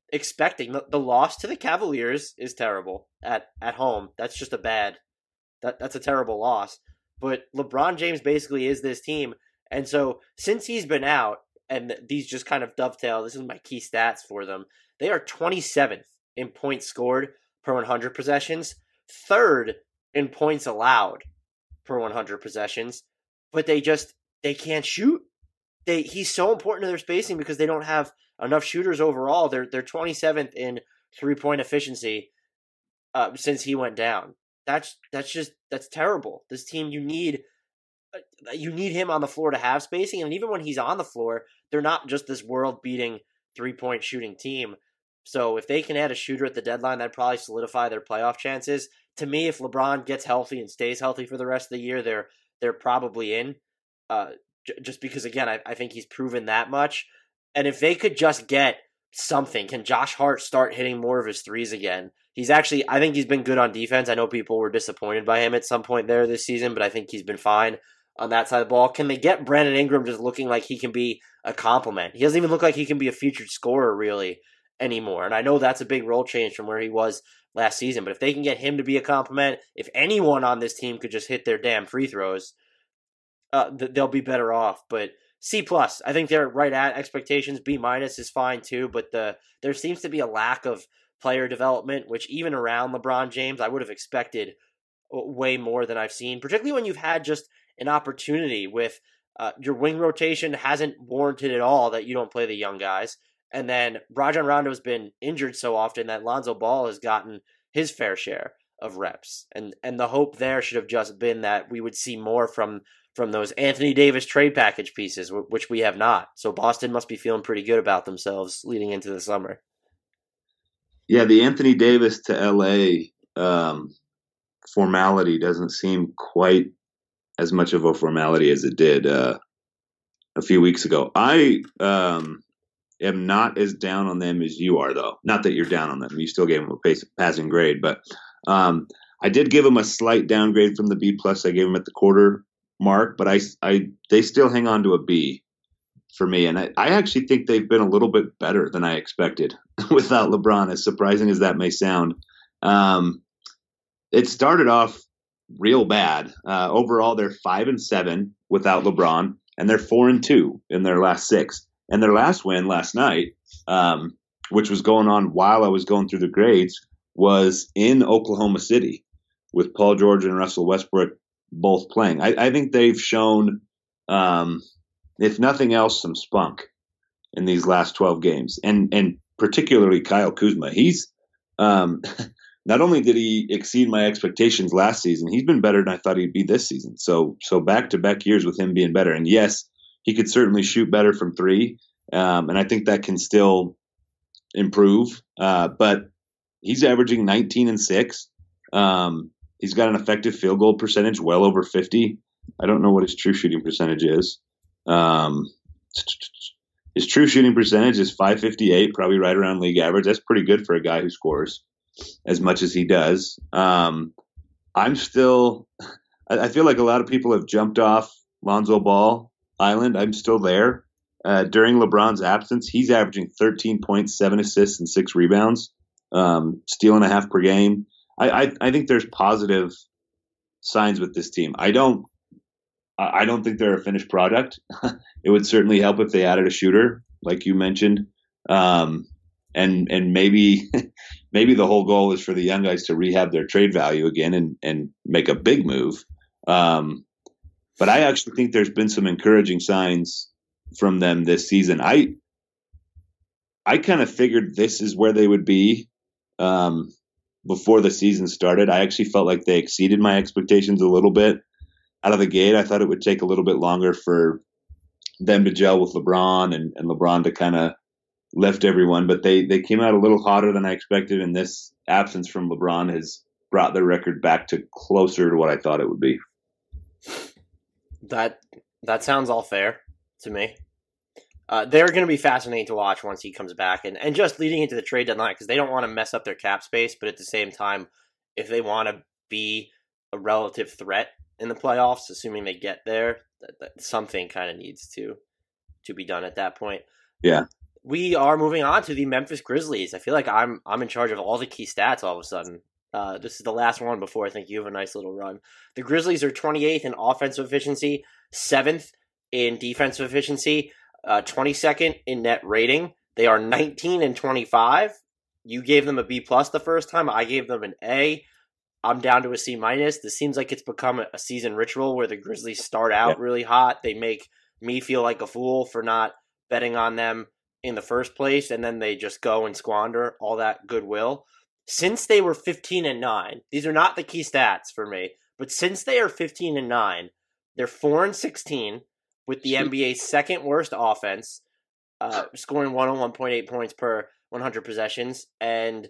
Speaker 3: expecting. The loss to the Cavaliers is terrible at home. That's just that's a terrible loss. But LeBron James basically is this team. And so since he's been out, and these just kind of dovetail, this is my key stats for them. They are 27th in points scored per 100 possessions, 3rd in points allowed per 100 possessions, but they can't shoot. He's so important to their spacing because they don't have enough shooters overall. They're 27th in 3-point efficiency since he went down. That's terrible. This team, you need him on the floor to have spacing, and even when he's on the floor, they're not just this world-beating 3-point shooting team. So if they can add a shooter at the deadline, that'd probably solidify their playoff chances. To me, if LeBron gets healthy and stays healthy for the rest of the year, they're probably in. Just because, again, I think he's proven that much. And if they could just get something, can Josh Hart start hitting more of his threes again? I think he's been good on defense. I know people were disappointed by him at some point there this season, but I think he's been fine on that side of the ball. Can they get Brandon Ingram just looking like he can be a compliment? He doesn't even look like he can be a featured scorer really anymore. And I know that's a big role change from where he was last season, but if they can get him to be a compliment, if anyone on this team could just hit their damn free throws, they'll be better off. But C+, I think they're right at expectations. B- is fine too, but there seems to be a lack of player development, which even around LeBron James, I would have expected way more than I've seen, particularly when you've had just an opportunity with your wing rotation hasn't warranted at all that you don't play the young guys. And then Rajon Rondo's been injured so often that Lonzo Ball has gotten his fair share of reps. And the hope there should have just been that we would see more from those Anthony Davis trade package pieces, which we have not. So Boston must be feeling pretty good about themselves leading into the summer.
Speaker 4: Yeah, the Anthony Davis to LA formality doesn't seem quite as much of a formality as it did a few weeks ago. I am not as down on them as you are, though. Not that you're down on them. You still gave them a passing grade, but I did give them a slight downgrade from the B+. I gave them at the quarter mark, but they still hang on to a B for me. And I actually think they've been a little bit better than I expected without LeBron, as surprising as that may sound. It started off real bad. Overall, they're 5-7 without LeBron, and they're 4-2 in their last 6. And their last win last night, which was going on while I was going through the grades, was in Oklahoma City with Paul George and Russell Westbrook both playing. I think they've shown, if nothing else, some spunk in these last 12 games. And particularly Kyle Kuzma. He's not only did he exceed my expectations last season, he's been better than I thought he'd be this season. So back-to-back years with him being better. And yes, he could certainly shoot better from 3, and I think that can still improve. But he's averaging 19 and 6. He's got an effective field goal percentage well over 50. I don't know what his true shooting percentage is. His true shooting percentage is .558, probably right around league average. That's pretty good for a guy who scores as much as he does. I feel like a lot of people have jumped off Lonzo Ball Island. I'm still there. During LeBron's absence, he's averaging 13 points, 7 assists, and 6 rebounds, stealing a half per game. I think there's positive signs with this team. I don't think they're a finished product. It would certainly help if they added a shooter, like you mentioned, and maybe the whole goal is for the young guys to rehab their trade value again and make a big move. But I actually think there's been some encouraging signs from them this season. I kind of figured this is where they would be before the season started. I actually felt like they exceeded my expectations a little bit out of the gate. I thought it would take a little bit longer for them to gel with LeBron and LeBron to kind of lift everyone. But they came out a little hotter than I expected, and this absence from LeBron has brought their record back to closer to what I thought it would be.
Speaker 3: That sounds all fair to me. They're going to be fascinating to watch once he comes back, and just leading into the trade deadline, because they don't want to mess up their cap space, but at the same time, if they want to be a relative threat in the playoffs, assuming they get there, that something kind of needs to be done at that point.
Speaker 4: Yeah.
Speaker 3: we are moving on to the Memphis Grizzlies. I feel like I'm in charge of all the key stats all of a sudden. This is the last one before I think you have a nice little run. The Grizzlies are 28th in offensive efficiency, 7th in defensive efficiency, 22nd in net rating. They are 19 and 25. You gave them a B plus the first time. I gave them an A. I'm down to a C minus. This seems like it's become a season ritual where the Grizzlies start out really hot. They make me feel like a fool for not betting on them in the first place, and then they just go and squander all that goodwill. Since they were 15 and 9, these are not the key stats for me, but since they are 15 and 9, they're 4 and 16 with the NBA's second worst offense, scoring 101.8 points per 100 possessions, and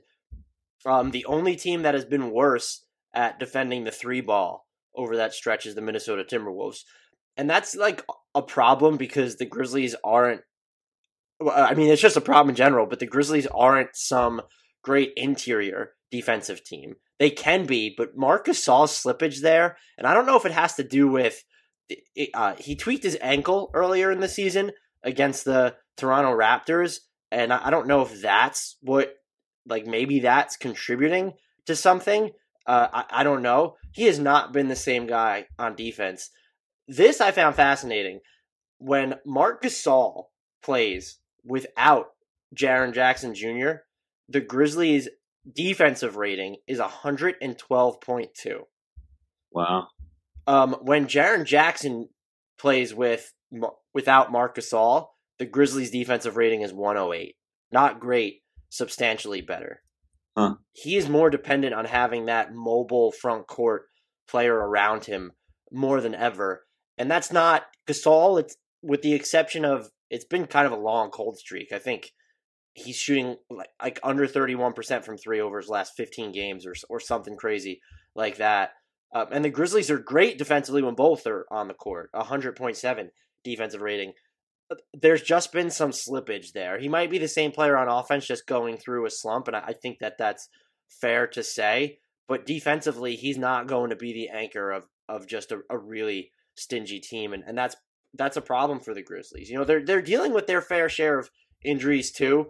Speaker 3: the only team that has been worse at defending the three ball over that stretch is the Minnesota Timberwolves. And that's like a problem because the Grizzlies aren't, I mean, it's just a problem in general, but the Grizzlies aren't some great interior defensive team. They can be, but Marc Gasol's slippage there, and I don't know if it has to do with, he tweaked his ankle earlier in the season against the Toronto Raptors, and I don't know if that's what, like maybe that's contributing to something. I don't know. He has not been the same guy on defense. This I found fascinating. When Marc Gasol plays without Jaren Jackson Jr., the Grizzlies' defensive rating is 112.2.
Speaker 4: Wow.
Speaker 3: When Jaren Jackson plays without Marc Gasol, the Grizzlies' defensive rating is 108. Not great, substantially better.
Speaker 4: Huh.
Speaker 3: He is more dependent on having that mobile front court player around him more than ever. And that's not Gasol. It's with the exception of, it's been kind of a long cold streak. I think he's shooting like under 31% from three over his last 15 games or something crazy like that. And the Grizzlies are great defensively when both are on the court, 100.7 defensive rating. There's just been some slippage there. He might be the same player on offense, just going through a slump, and I think that's fair to say. But defensively, he's not going to be the anchor of just a really stingy team, and that's a problem for the Grizzlies. You know, they're dealing with their fair share of injuries too.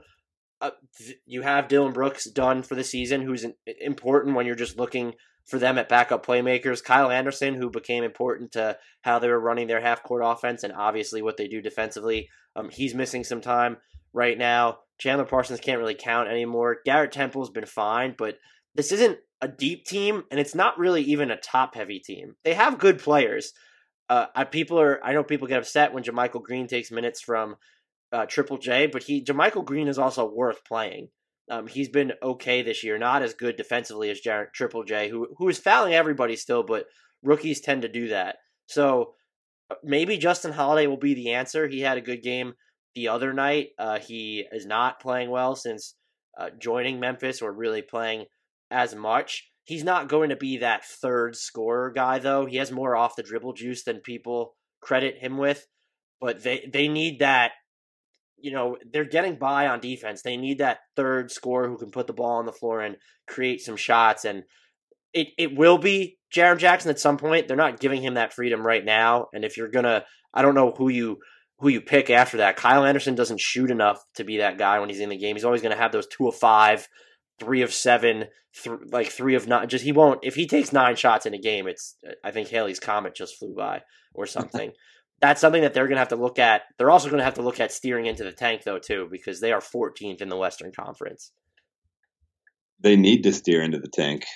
Speaker 3: You have Dylan Brooks done for the season, who's important when you're just looking for them at backup playmakers. Kyle Anderson, who became important to how they were running their half-court offense and obviously what they do defensively. He's missing some time right now. Chandler Parsons can't really count anymore. Garrett Temple's been fine, but this isn't a deep team, and it's not really even a top-heavy team. They have good players. I know people get upset when JaMychal Green takes minutes from Triple J, but JaMychal Green is also worth playing. He's been okay this year, not as good defensively as Triple J, who is fouling everybody still, but rookies tend to do that. So maybe Justin Holiday will be the answer. He had a good game the other night. He is not playing well since joining Memphis or really playing as much. He's not going to be that third scorer guy, though. He has more off the dribble juice than people credit him with, but they need that. You know, they're getting by on defense. They need that third scorer who can put the ball on the floor and create some shots. And it will be Jaren Jackson at some point. They're not giving him that freedom right now. And if you're I don't know who you pick after that. Kyle Anderson doesn't shoot enough to be that guy when he's in the game. He's always going to have those 2 of 5, 3 of 7, 3 of 9. Just he won't. If he takes 9 shots in a game, I think Haley's Comet just flew by or something. That's something that they're going to have to look at. They're also going to have to look at steering into the tank, though, too, because they are 14th in the Western Conference.
Speaker 4: They need to steer into the tank.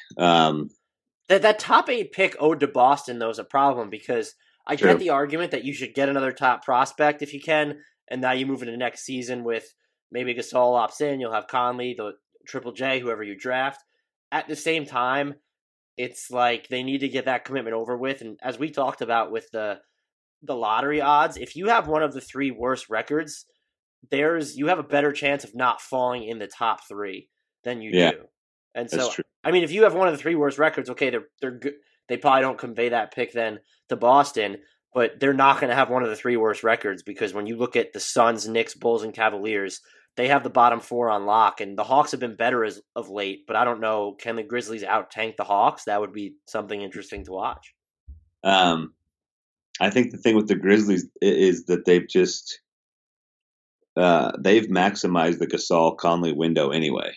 Speaker 3: That top 8 pick owed to Boston, though, is a problem because I get the argument that you should get another top prospect if you can, and now you move into next season with maybe Gasol opts in, you'll have Conley, the Triple J, whoever you draft. At the same time, it's like they need to get that commitment over with, and as we talked about with the lottery odds, if you have one of the 3 worst records, you have a better chance of not falling in the top 3 than you do. And so, I mean, if you have one of the 3 worst records, okay, they're good. They probably don't convey that pick then to Boston, but they're not going to have one of the 3 worst records because when you look at the Suns, Knicks, Bulls, and Cavaliers, they have the bottom 4 on lock, and the Hawks have been better as of late. But I don't know, can the Grizzlies out tank the Hawks? That would be something interesting to watch.
Speaker 4: I think the thing with the Grizzlies is that they've just they've maximized the Gasol-Conley window anyway.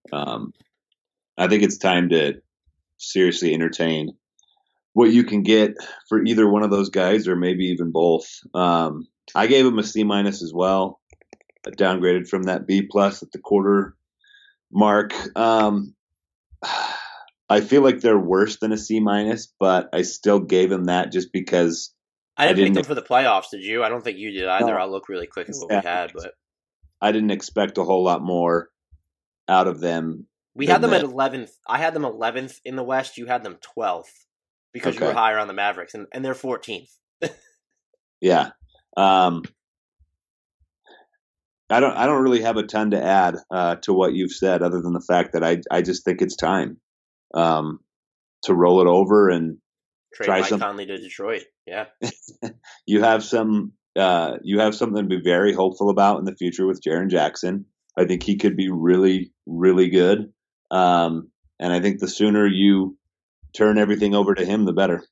Speaker 4: I think it's time to seriously entertain what you can get for either one of those guys, or maybe even both. I gave him a C- as well, downgraded from that B+ at the quarter mark. I feel like they're worse than a C-, but I still gave him that just because
Speaker 3: I didn't pick them for the playoffs, did you? I don't think you did either.
Speaker 4: No.
Speaker 3: I'll look really quick at what we had, but
Speaker 4: I didn't expect a whole lot more out of them.
Speaker 3: We had them at 11th. I had them 11th in the West. You had them 12th because you were higher on the Mavericks, and they're 14th.
Speaker 4: Yeah. I don't really have a ton to add to what you've said, other than the fact that I just think it's time to roll it over and
Speaker 3: trade
Speaker 4: try
Speaker 3: Mike Conley to Detroit. Yeah.
Speaker 4: You have something to be very hopeful about in the future with Jaren Jackson. I think he could be really, really good. And I think the sooner you turn everything over to him, the better.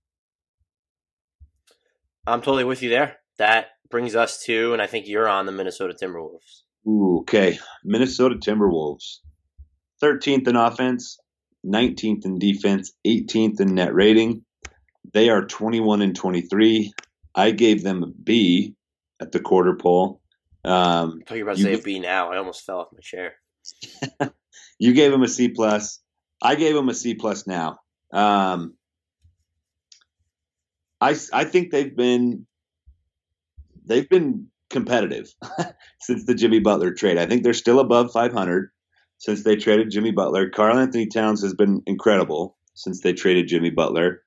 Speaker 3: I'm totally with you there. That brings us to, and I think you're on, the Minnesota Timberwolves.
Speaker 4: Ooh, okay. Minnesota Timberwolves. 13th in offense, 19th in defense, 18th in net rating. They are 21-23. I gave them a B at the quarter poll.
Speaker 3: I thought you were about to say a B now. I almost fell off my chair.
Speaker 4: You gave them a C+. I gave them a C+ now. I think they've been competitive since the Jimmy Butler trade. I think they're still above 500 since they traded Jimmy Butler. Karl-Anthony Towns has been incredible since they traded Jimmy Butler.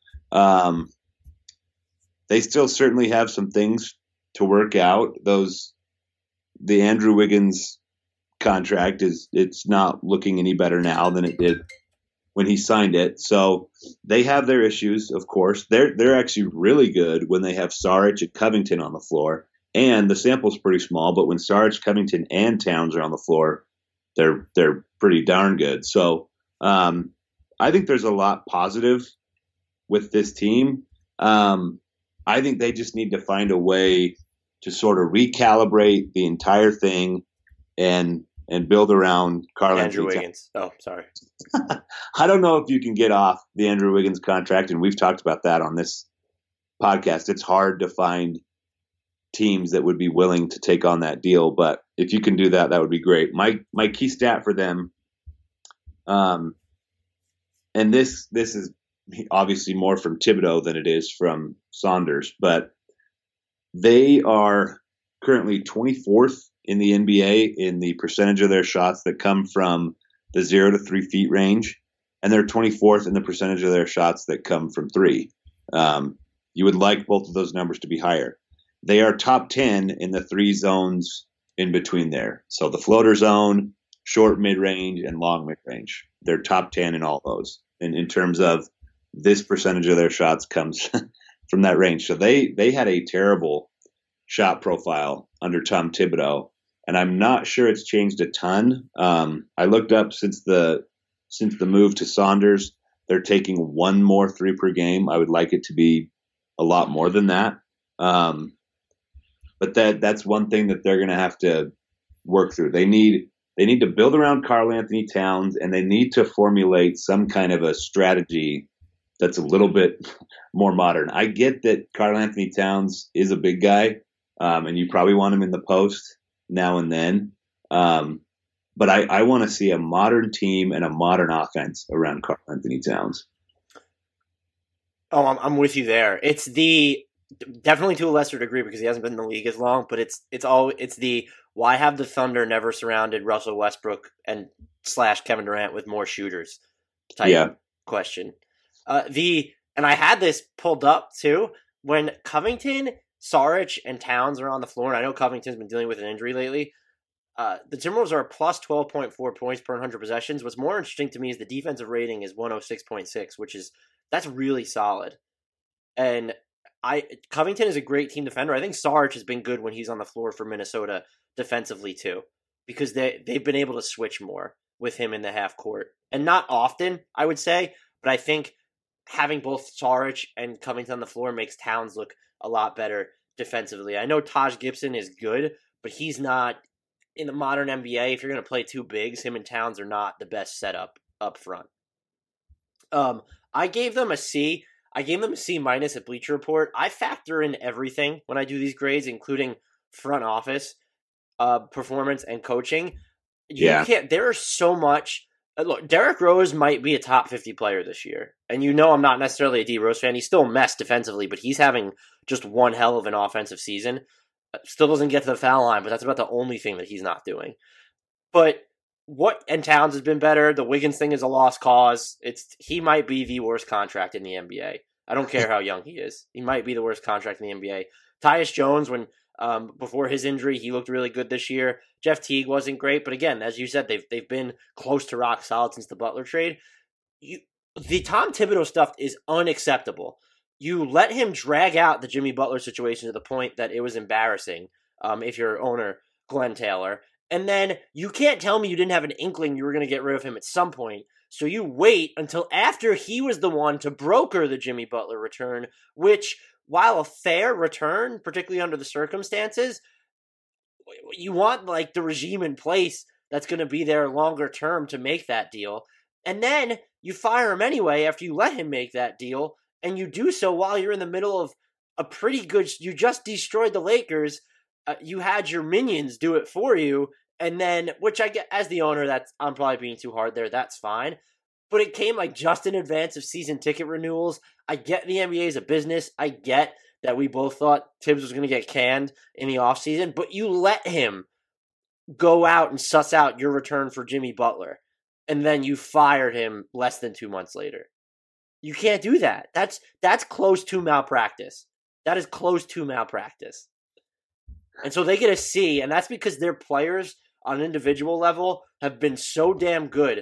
Speaker 4: They still certainly have some things to work out. The Andrew Wiggins contract it's not looking any better now than it did when he signed it. So they have their issues, of course. They're actually really good when they have Saric and Covington on the floor. And the sample's pretty small, but when Saric, Covington, and Towns are on the floor, they're pretty darn good. So I think there's a lot positive with this team. I think they just need to find a way to sort of recalibrate the entire thing and build around Karl-Anthony
Speaker 3: Andrew Wiggins. Oh, sorry.
Speaker 4: I don't know if you can get off the Andrew Wiggins contract, and we've talked about that on this podcast. It's hard to find teams that would be willing to take on that deal, but if you can do that, that would be great. My key stat for them, and this is obviously more from Thibodeau than it is from Saunders, but they are currently 24th in the NBA in the percentage of their shots that come from the 0 to 3 feet range, and they're 24th in the percentage of their shots that come from 3. You would like both of those numbers to be higher. They are top 10 in the 3 zones in between there. So the floater zone, short mid-range, and long mid-range. They're top 10 in all those. And in terms of this percentage of their shots comes from that range. So they had a terrible shot profile under Tom Thibodeau, and I'm not sure it's changed a ton. I looked up since the move to Saunders, they're taking 1 more 3 per game. I would like it to be a lot more than that. But that's one thing that they're going to have to work through. They need to build around Karl-Anthony Towns, and they need to formulate some kind of a strategy that's a little bit more modern. I get that Karl-Anthony Towns is a big guy, and you probably want him in the post now and then. But I want to see a modern team and a modern offense around Karl-Anthony Towns.
Speaker 3: Oh, I'm with you there. It's definitely to a lesser degree because he hasn't been in the league as long, but it's why have the Thunder never surrounded Russell Westbrook and / Kevin Durant with more shooters type question. And I had this pulled up too when Covington, Saric, and Towns are on the floor, and I know Covington's been dealing with an injury lately. The Timberwolves are plus 12.4 points per 100 possessions. What's more interesting to me is the defensive rating is 106.6, that's really solid. And Covington is a great team defender. I think Saric has been good when he's on the floor for Minnesota defensively too, because they've been able to switch more with him in the half court. And not often, I would say, but I think having both Saric and Covington on the floor makes Towns look a lot better defensively. I know Taj Gibson is good, but he's not in the modern NBA. If you're going to play two bigs, him and Towns are not the best setup up front. I gave them a C. I gave them a C- at Bleacher Report. I factor in everything when I do these grades, including front office performance and coaching. You can't. There is so much. Look, Derrick Rose might be a top 50 player this year. And I'm not necessarily a D Rose fan. He's still a mess defensively, but he's having just one hell of an offensive season. Still doesn't get to the foul line, but that's about the only thing that he's not doing. But and Towns has been better. The Wiggins thing is a lost cause. He might be the worst contract in the NBA. I don't care how young he is. He might be the worst contract in the NBA. Tyus Jones, before his injury, he looked really good this year. Jeff Teague wasn't great, but again, as you said, they've been close to rock solid since the Butler trade. The Tom Thibodeau stuff is unacceptable. You let him drag out the Jimmy Butler situation to the point that it was embarrassing. If you're owner Glenn Taylor, and then you can't tell me you didn't have an inkling you were going to get rid of him at some point. So you wait until after he was the one to broker the Jimmy Butler return, which, while a fair return, particularly under the circumstances, you want like the regime in place that's going to be there longer term to make that deal. And then you fire him anyway after you let him make that deal. And you do so while you're in the middle of a pretty good, you just destroyed the Lakers. You had your minions do it for you. And then, which I get as the owner, I'm probably being too hard there. That's fine. But it came like just in advance of season ticket renewals. I get the NBA is a business. I get that we both thought Tibbs was going to get canned in the offseason. But you let him go out and suss out your return for Jimmy Butler. And then you fired him less than 2 months later. You can't do that. That's close to malpractice. That is close to malpractice. And so they get a C, and that's because their players on an individual level have been so damn good.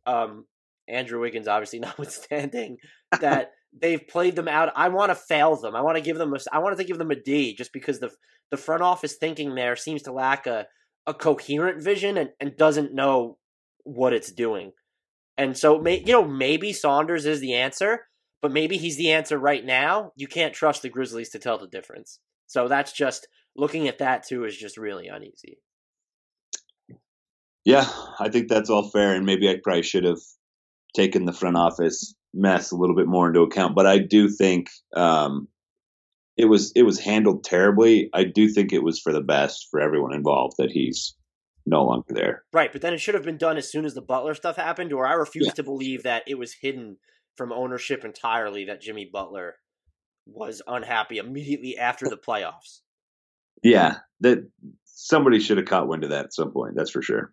Speaker 3: Andrew Wiggins, obviously notwithstanding, that they've played them out. I want to fail them. I want to give them a D, just because the front office thinking there seems to lack a coherent vision and doesn't know what it's doing. And so, maybe Saunders is the answer, but maybe he's the answer right now. You can't trust the Grizzlies to tell the difference. So that's just, looking at that too is just really uneasy.
Speaker 4: Yeah, I think that's all fair, and maybe I probably should have taken the front office mess a little bit more into account. But I do think it was handled terribly. I do think it was for the best for everyone involved that he's no longer there.
Speaker 3: Right, but then it should have been done as soon as the Butler stuff happened, or I refuse to believe that it was hidden from ownership entirely that Jimmy Butler was unhappy immediately after the playoffs.
Speaker 4: Yeah, that somebody should have caught wind of that at some point, that's for sure.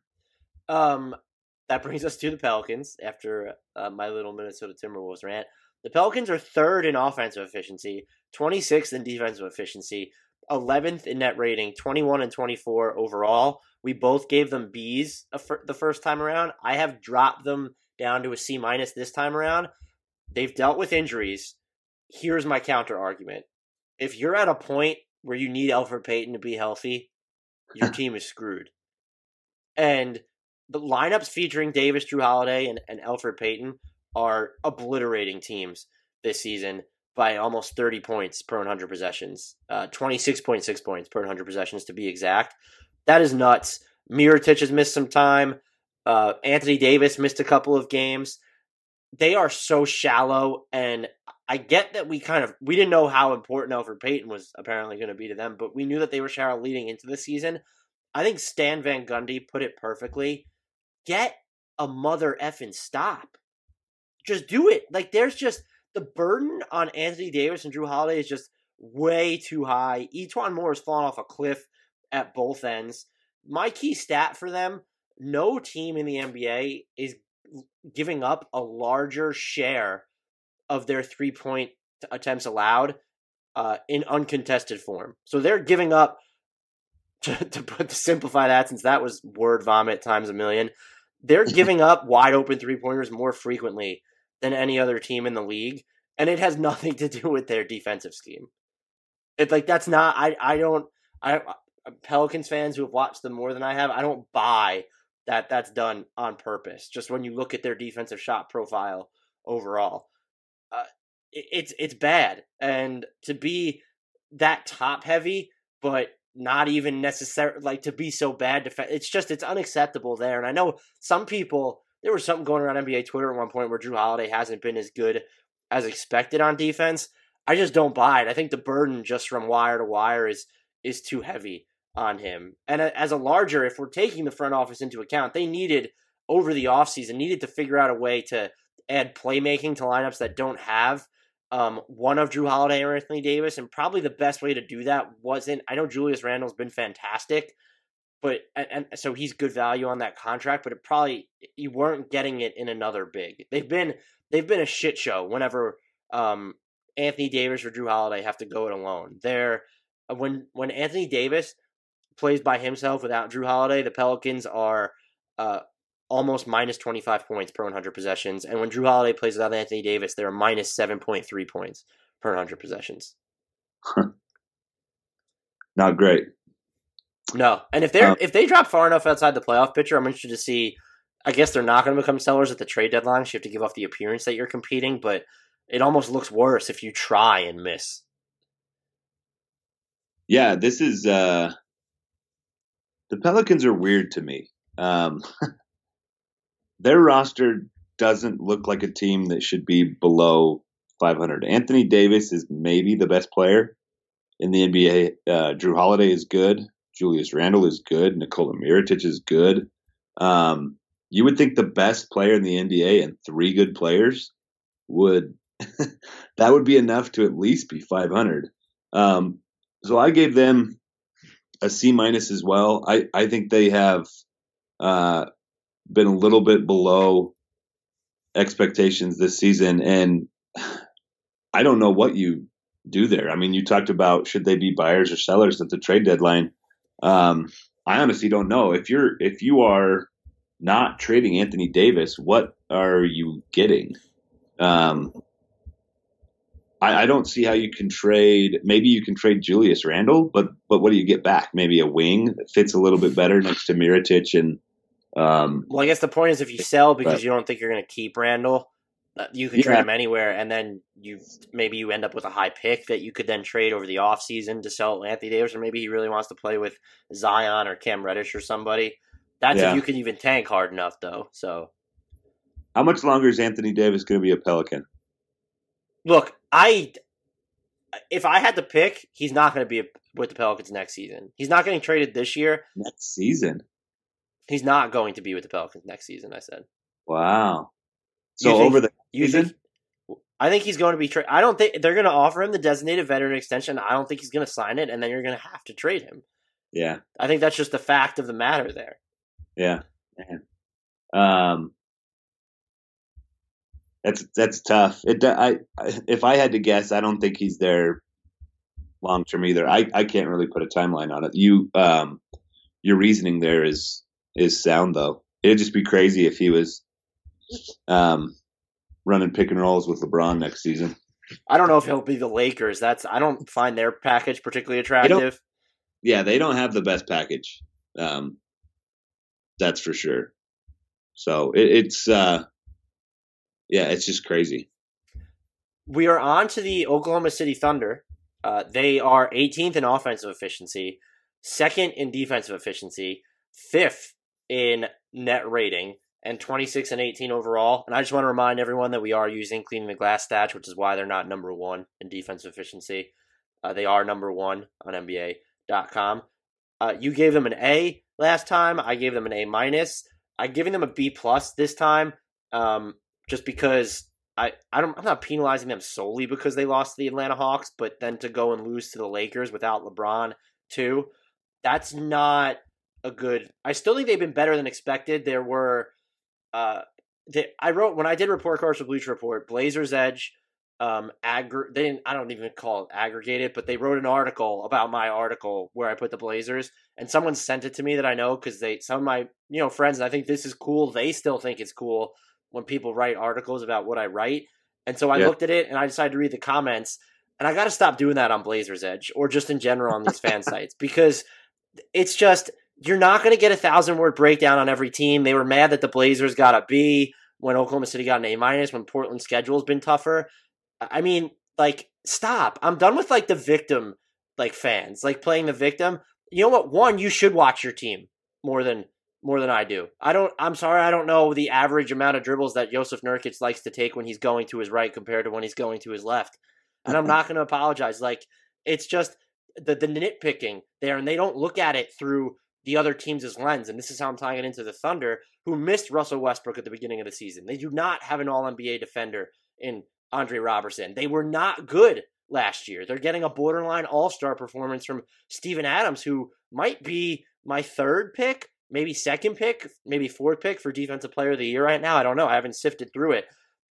Speaker 3: That brings us to the Pelicans after my little Minnesota Timberwolves rant. The Pelicans are third in offensive efficiency, 26th in defensive efficiency, 11th in net rating, 21 and 24 overall. We both gave them Bs the first time around. I have dropped them down to a C- this time around. They've dealt with injuries. Here's my counter argument. If you're at a point where you need Elfrid Payton to be healthy, your team is screwed. And the lineups featuring Davis, Jrue Holiday, and Elfrid Payton are obliterating teams this season by almost 30 points per 100 possessions. 26.6 points per 100 possessions to be exact. That is nuts. Mirotic has missed some time. Anthony Davis missed a couple of games. They are so shallow, and I get that we didn't know how important Elfrid Payton was apparently going to be to them, but we knew that they were shallow leading into the season. I think Stan Van Gundy put it perfectly. Get a mother effing stop. Just do it. Like, there's just the burden on Anthony Davis and Jrue Holiday is just way too high. Etuan Moore has fallen off a cliff at both ends. My key stat for them, no team in the NBA is giving up a larger share of their 3-point attempts allowed in uncontested form. So they're giving up, to simplify that, since that was word vomit times a million, they're giving up wide open 3-pointers more frequently than any other team in the league. And it has nothing to do with their defensive scheme. It's like, that's not, Pelicans fans who have watched them more than I have, I don't buy that that's done on purpose. Just when you look at their defensive shot profile overall, it's bad. And to be that top heavy, but not even necessary, like, to be so bad. It's unacceptable there. And I know some people, there was something going around NBA Twitter at one point where Drew Holiday hasn't been as good as expected on defense. I just don't buy it. I think the burden just from wire to wire is too heavy on him. And as a larger, if we're taking the front office into account, they needed over the offseason, to figure out a way to add playmaking to lineups that don't have one of Drew Holiday or Anthony Davis. And probably the best way to do that I know Julius Randle's been fantastic, but and so he's good value on that contract, but you weren't getting it in another big. They've been a shit show whenever Anthony Davis or Drew Holiday have to go it alone. When Anthony Davis plays by himself without Drew Holiday, the Pelicans are almost minus 25 points per 100 possessions. And when Drew Holiday plays without Anthony Davis, they're minus 7.3 points per 100 possessions.
Speaker 4: Not great.
Speaker 3: No. And if they drop far enough outside the playoff picture, I'm interested to see. I guess they're not going to become sellers at the trade deadline. So you have to give off the appearance that you're competing, but it almost looks worse if you try and miss.
Speaker 4: Yeah, this is the Pelicans are weird to me. Their roster doesn't look like a team that should be below 500. Anthony Davis is maybe the best player in the NBA. Drew Holiday is good. Julius Randle is good. Nikola Mirotic is good. You would think the best player in the NBA and three good players would that would be enough to at least be 500. So I gave them a C- as well. I think they have been a little bit below expectations this season, and I don't know what you do there. I mean, you talked about should they be buyers or sellers at the trade deadline. I honestly don't know. If you are not trading Anthony Davis, what are you getting? I don't see how you can trade. Maybe you can trade Julius Randle, but what do you get back? Maybe a wing that fits a little bit better next to Mirotic and.
Speaker 3: Well, I guess the point is if you sell because you don't think you're going to keep Randle, you can trade him anywhere, and then you end up with a high pick that you could then trade over the offseason to sell Anthony Davis, or maybe he really wants to play with Zion or Cam Reddish or somebody. That's if you can even tank hard enough, though. So,
Speaker 4: how much longer is Anthony Davis going to be a Pelican?
Speaker 3: Look, if I had to pick, he's not going to be with the Pelicans next season. He's not getting traded this year.
Speaker 4: Next season?
Speaker 3: He's not going to be with the Pelicans next season, I said.
Speaker 4: Wow. So over the season?
Speaker 3: I think he's going to be traded. I don't think they're going to offer him the designated veteran extension. I don't think he's going to sign it, and then you're going to have to trade him.
Speaker 4: Yeah.
Speaker 3: I think that's just the fact of the matter there.
Speaker 4: Yeah. That's tough. If I had to guess, I don't think he's there long term either. I can't really put a timeline on it. Your reasoning there is sound though. It'd just be crazy if he was running pick and rolls with LeBron next season.
Speaker 3: I don't know if he'll be the Lakers. I don't find their package particularly attractive.
Speaker 4: They don't have the best package. That's for sure. So it's just crazy.
Speaker 3: We are on to the Oklahoma City Thunder. They are 18th in offensive efficiency, 2nd in defensive efficiency, 5th in net rating, and 26 and 18 overall. And I just want to remind everyone that we are using Cleaning the Glass stats, which is why they're not number 1 in defensive efficiency. They are number 1 on NBA.com. You gave them an A last time. I gave them an A-. I'm giving them a B+ this time, just because I'm not penalizing them solely because they lost to the Atlanta Hawks, but then to go and lose to the Lakers without LeBron too, that's not a good. I still think they've been better than expected. There were, I wrote when I did report cards for Bleacher Report, Blazers Edge, I don't even call it aggregated, but they wrote an article about my article where I put the Blazers, and someone sent it to me that I know because some of my friends, and I think this is cool. They still think it's cool when people write articles about what I write. And so I looked at it and I decided to read the comments, and I got to stop doing that on Blazers Edge or just in general on these fan sites, because it's just, you're not going to get 1,000-word breakdown on every team. They were mad that the Blazers got a B when Oklahoma City got an A-, when Portland's schedule has been tougher. I mean, stop. I'm done with the victim, fans, playing the victim. you know what? One, you should watch your team more than I do. I'm sorry, I don't know the average amount of dribbles that Josef Nurkic likes to take when he's going to his right compared to when he's going to his left. And I'm not going to apologize. Like, it's just the nitpicking there, and they don't look at it through the other team's lens. And this is how I'm tying it into the Thunder, who missed Russell Westbrook at the beginning of the season. They do not have an all-NBA defender in Andre Robertson. They were not good last year. They're getting a borderline all-star performance from Steven Adams, who might be my third pick, maybe second pick, maybe fourth pick for Defensive Player of the Year right now. I don't know. I haven't sifted through it.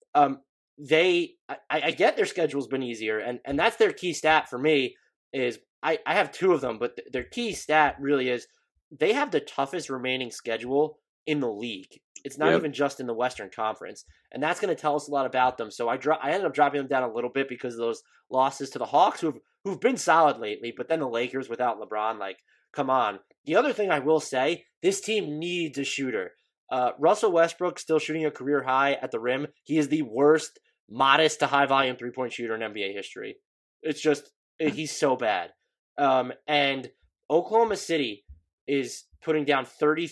Speaker 3: I get their schedule's been easier, and that's their key stat for me. Is I have two of them, but their key stat really is they have the toughest remaining schedule in the league. It's not even just in the Western Conference, and that's going to tell us a lot about them. So I ended up dropping them down a little bit because of those losses to the Hawks, who've been solid lately, but then the Lakers without LeBron, like, come on. The other thing I will say, this team needs a shooter. Russell Westbrook still shooting a career high at the rim. He is the worst modest to high volume 3-point shooter in NBA history. It's just, he's so bad. And Oklahoma City is putting down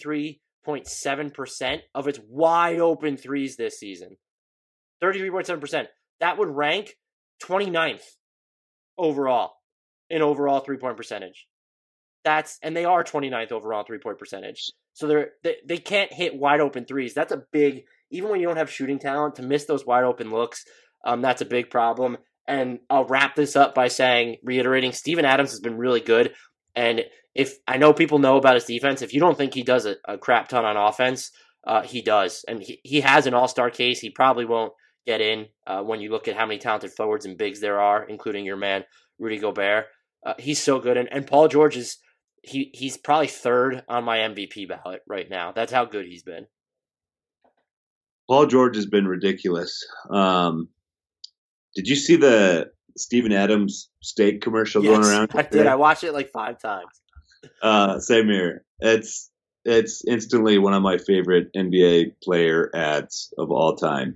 Speaker 3: 33.7% of its wide open threes this season. 33.7%. That would rank 29th overall in overall 3-point percentage. And they are 29th overall 3-point percentage. So they can't hit wide open threes. That's a big, even when you don't have shooting talent, to miss those wide open looks, that's a big problem. And I'll wrap this up by reiterating, Steven Adams has been really good. And if I know people know about his defense, if you don't think he does a crap ton on offense, he does. And he has an all-star case. He probably won't get in when you look at how many talented forwards and bigs there are, including your man, Rudy Gobert. He's so good. And Paul George is, he's probably third on my MVP ballot right now. That's how good he's been.
Speaker 4: Paul George has been ridiculous. Did you see the Steven Adams steak commercial going around?
Speaker 3: I did. I watched it like 5 times.
Speaker 4: Same here. It's instantly one of my favorite NBA player ads of all time.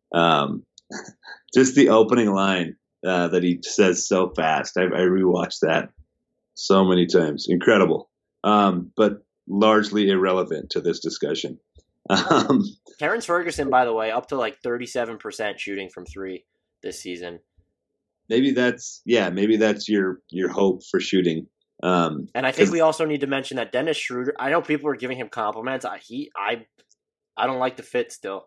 Speaker 4: Just the opening line that he says so fast. I rewatched that so many times. Incredible. But largely irrelevant to this discussion.
Speaker 3: Terrence Ferguson, by the way, up to like 37% shooting from 3 this season.
Speaker 4: Maybe that's your hope for shooting.
Speaker 3: And I think we also need to mention that Dennis Schroeder, I know people are giving him compliments. I don't like the fit still.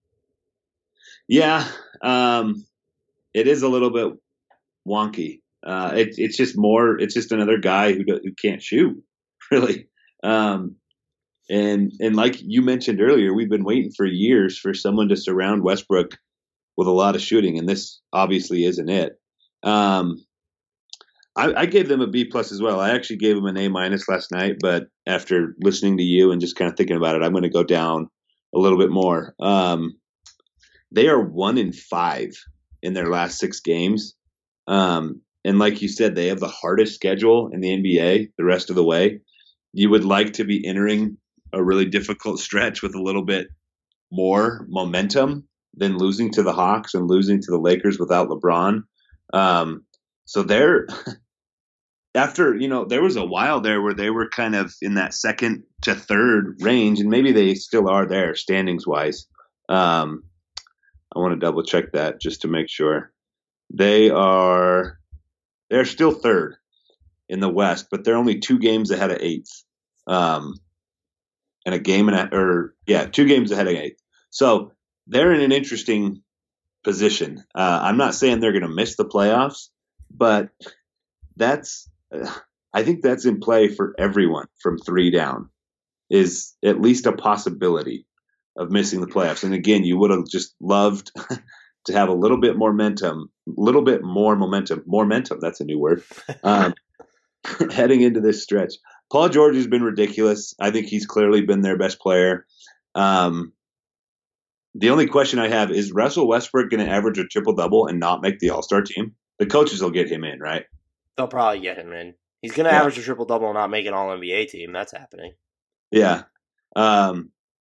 Speaker 4: Yeah. It is a little bit wonky. It's just another guy who can't shoot, really. And like you mentioned earlier, we've been waiting for years for someone to surround Westbrook with a lot of shooting, and this obviously isn't it. I gave them a B+ as well. I actually gave them an A- last night, but after listening to you and just kind of thinking about it, I'm going to go down a little bit more. They are 1-5 in their last 6 games. And like you said, they have the hardest schedule in the NBA the rest of the way. You would like to be entering a really difficult stretch with a little bit more momentum than losing to the Hawks and losing to the Lakers without LeBron. So they're after, there was a while there where they were kind of in that second to third range, and maybe they still are there standings wise. I want to double check that just to make sure. They're still third in the West, but they're only 2 games ahead of 8th. And 2 games ahead of 8th. So they're in an interesting position. I'm not saying they're going to miss the playoffs, but I think that's in play for everyone from 3 down, is at least a possibility of missing the playoffs. And again, you would have just loved to have a little bit more momentum. That's a new word. Heading into this stretch. Paul George has been ridiculous. I think he's clearly been their best player. The only question I have is Russell Westbrook going to average a triple-double and not make the All-Star team? The coaches will get him in, right?
Speaker 3: They'll probably get him in. He's going to average a triple-double and not make an All-NBA team. That's happening.
Speaker 4: Yeah. I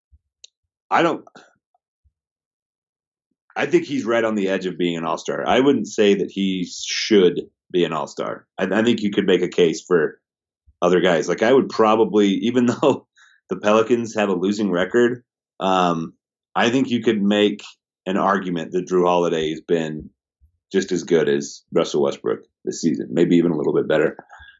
Speaker 4: think he's right on the edge of being an All-Star. I wouldn't say that he should be an All-Star. I think you could make a case for other guys. Like I would probably, even though the Pelicans have a losing record, I think you could make an argument that Drew Holiday has been just as good as Russell Westbrook this season, maybe even a little bit better.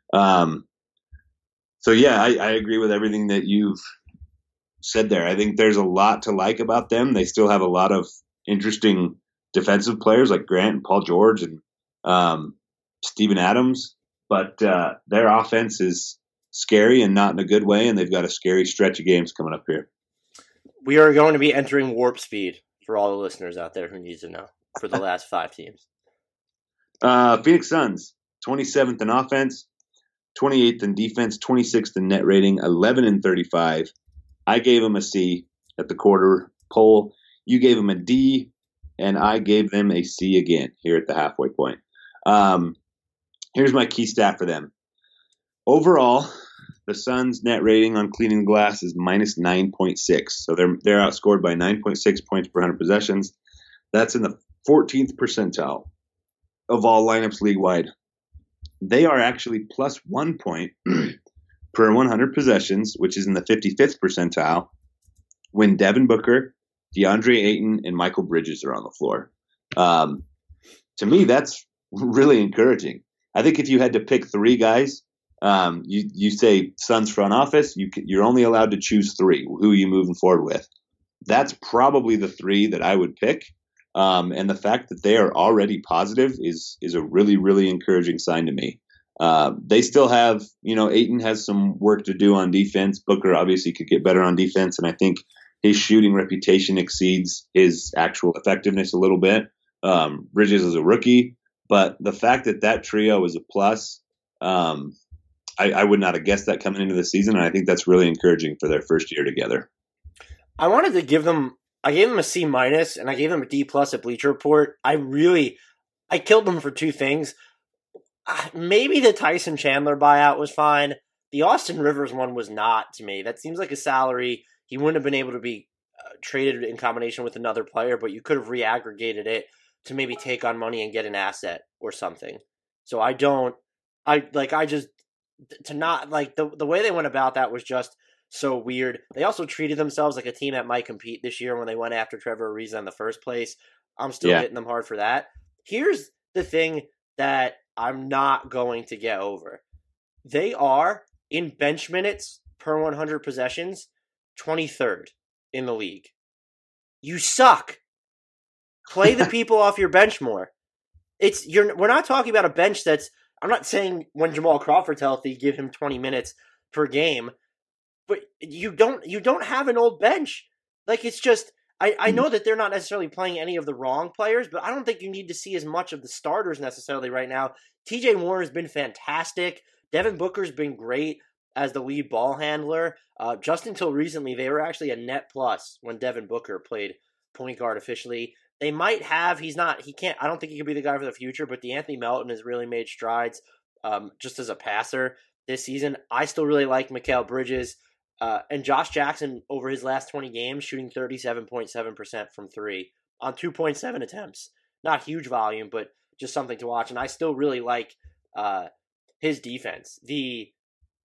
Speaker 4: So yeah, I agree with everything that you've said there. I think there's a lot to like about them. They still have a lot of interesting defensive players like Grant and Paul George and Steven Adams, but their offense is scary and not in a good way, and they've got a scary stretch of games coming up here.
Speaker 3: We are going to be entering warp speed for all the listeners out there who need to know for the last 5 teams.
Speaker 4: Phoenix Suns, 27th in offense, 28th in defense, 26th in net rating, 11-35. I gave them a C at the quarter poll. You gave them a D, and I gave them a C again here at the halfway point. Here's my key stat for them. Overall, the Suns' net rating on cleaning the glass is minus 9.6. So they're outscored by 9.6 points per 100 possessions. That's in the 14th percentile of all lineups league-wide. They are actually plus 1 point per 100 possessions, which is in the 55th percentile, when Devin Booker, DeAndre Ayton, and Michael Bridges are on the floor. To me, that's really encouraging. I think if you had to pick 3 guys, you say Suns front office, you're only allowed to choose 3. Who are you moving forward with? That's probably the 3 that I would pick. And the fact that they are already positive is a really, really encouraging sign to me. They still have, Ayton has some work to do on defense. Booker obviously could get better on defense, and I think his shooting reputation exceeds his actual effectiveness a little bit. Bridges is a rookie, but the fact that trio is a plus, I would not have guessed that coming into the season, and I think that's really encouraging for their first year together.
Speaker 3: I wanted to give them – I gave them a C-, and I gave them a D+ at Bleacher Report. I killed them for 2 things. Maybe the Tyson Chandler buyout was fine. The Austin Rivers one was not to me. That seems like a salary. He wouldn't have been able to be traded in combination with another player, but you could have reaggregated it to maybe take on money and get an asset or something. So the way they went about that was just so weird. They also treated themselves like a team that might compete this year when they went after Trevor Ariza in the first place. I'm still hitting them hard for that. Here's the thing that I'm not going to get over. They are, in bench minutes per 100 possessions, 23rd in the league. You suck. Play the people off your bench more. We're not talking about a bench that's, I'm not saying when Jamal Crawford's healthy, give him 20 minutes per game, but you don't have an old bench. Like, it's just, I know that they're not necessarily playing any of the wrong players, but I don't think you need to see as much of the starters necessarily right now. TJ Warren has been fantastic. Devin Booker's been great as the lead ball handler. Just until recently, they were actually a net plus when Devin Booker played point guard officially. They might have, I don't think he could be the guy for the future, but DeAnthony Melton has really made strides just as a passer this season. I still really like Mikal Bridges. And Josh Jackson, over his last 20 games, shooting 37.7% from 3 on 2.7 attempts. Not huge volume, but just something to watch. And I still really like his defense. He's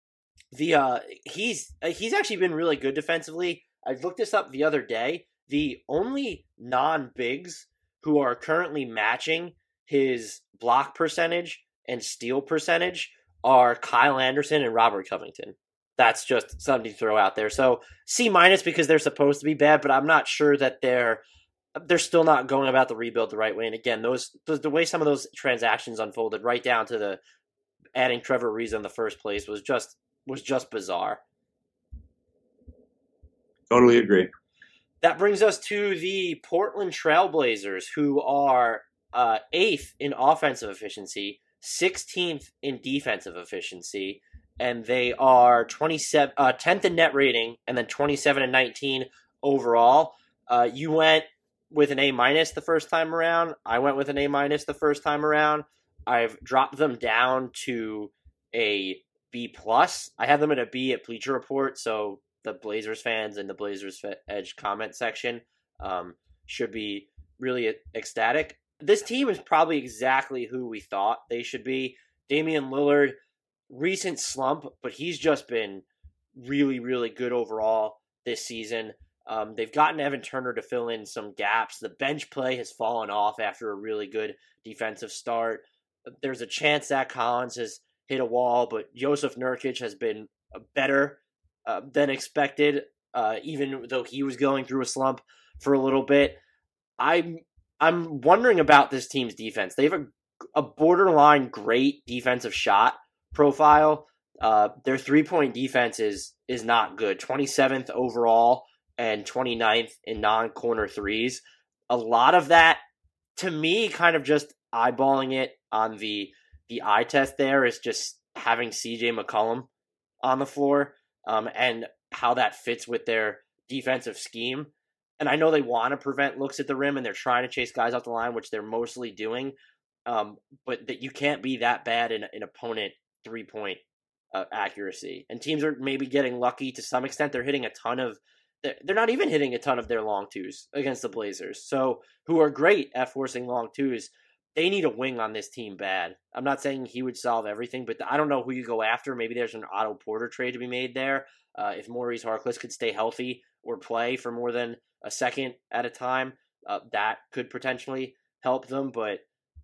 Speaker 3: actually been really good defensively. I looked this up the other day. The only non-bigs who are currently matching his block percentage and steal percentage are Kyle Anderson and Robert Covington. That's just something to throw out there. So C- because they're supposed to be bad, but I'm not sure that they're still not going about the rebuild the right way. And again, the way some of those transactions unfolded, right down to the adding Trevor Ariza in the first place, was just bizarre.
Speaker 4: Totally agree.
Speaker 3: That brings us to the Portland Trailblazers, who are 8th in offensive efficiency, 16th in defensive efficiency, and they are 10th in net rating, and then 27 and 19 overall. You went with an A- the first time around. I went with an A- the first time around. I've dropped them down to a B+. I have them at a B at Bleacher Report, so the Blazers fans in the Blazers Edge comment section should be really ecstatic. This team is probably exactly who we thought they should be. Damian Lillard, recent slump, but he's just been really, really good overall this season. They've gotten Evan Turner to fill in some gaps. The bench play has fallen off after a really good defensive start. There's a chance Zach Collins has hit a wall, but Jusuf Nurkic has been better than expected, even though he was going through a slump for a little bit. I'm wondering about this team's defense. They have a borderline great defensive shot profile. Their 3-point defense is not good. 27th overall and 29th in non-corner threes. A lot of that, to me, kind of just eyeballing it on the eye test there, is just having CJ McCollum on the floor and how that fits with their defensive scheme. And I know they want to prevent looks at the rim and they're trying to chase guys off the line, which they're mostly doing. But that you can't be that bad in opponent 3-point accuracy. And teams are maybe getting lucky to some extent. They're not even hitting a ton of their long twos against the Blazers. So, who are great at forcing long twos. They need a wing on this team bad. I'm not saying he would solve everything, but I don't know who you go after. Maybe there's an Otto Porter trade to be made there. If Maurice Harkless could stay healthy or play for more than a second at a time, that could potentially help them. But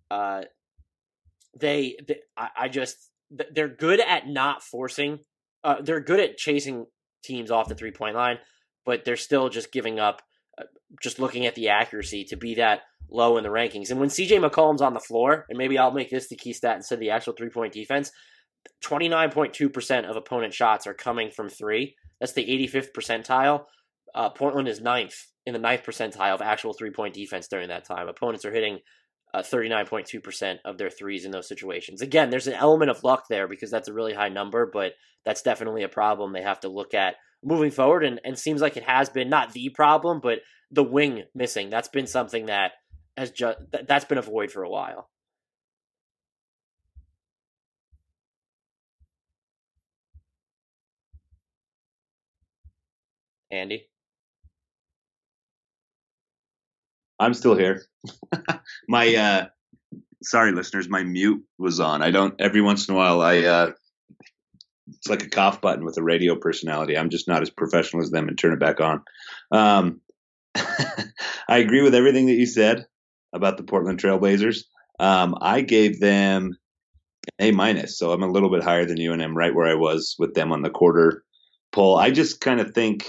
Speaker 3: they're good at not forcing. They're good at chasing teams off the 3-point line, but they're still just giving up, just looking at the accuracy to be that low in the rankings. And when CJ McCollum's on the floor, and maybe I'll make this the key stat instead of the actual 3-point defense, 29.2% of opponent shots are coming from 3. That's the 85th percentile. Portland is 9th in the 9th percentile of actual 3-point defense during that time. Opponents are hitting 39.2% of their threes in those situations. Again, there's an element of luck there because that's a really high number, but that's definitely a problem they have to look at moving forward, and seems like it has been not the problem, but the wing missing. That's been something that that's been a void for a while. Andy?
Speaker 4: I'm still here. Sorry, listeners, my mute was on. Every once in a while, it's like a cough button with a radio personality. I'm just not as professional as them and turn it back on. I agree with everything that you said about the Portland Trailblazers. I gave them A-, so I'm a little bit higher than you, and I'm right where I was with them on the quarter poll. I just kind of think,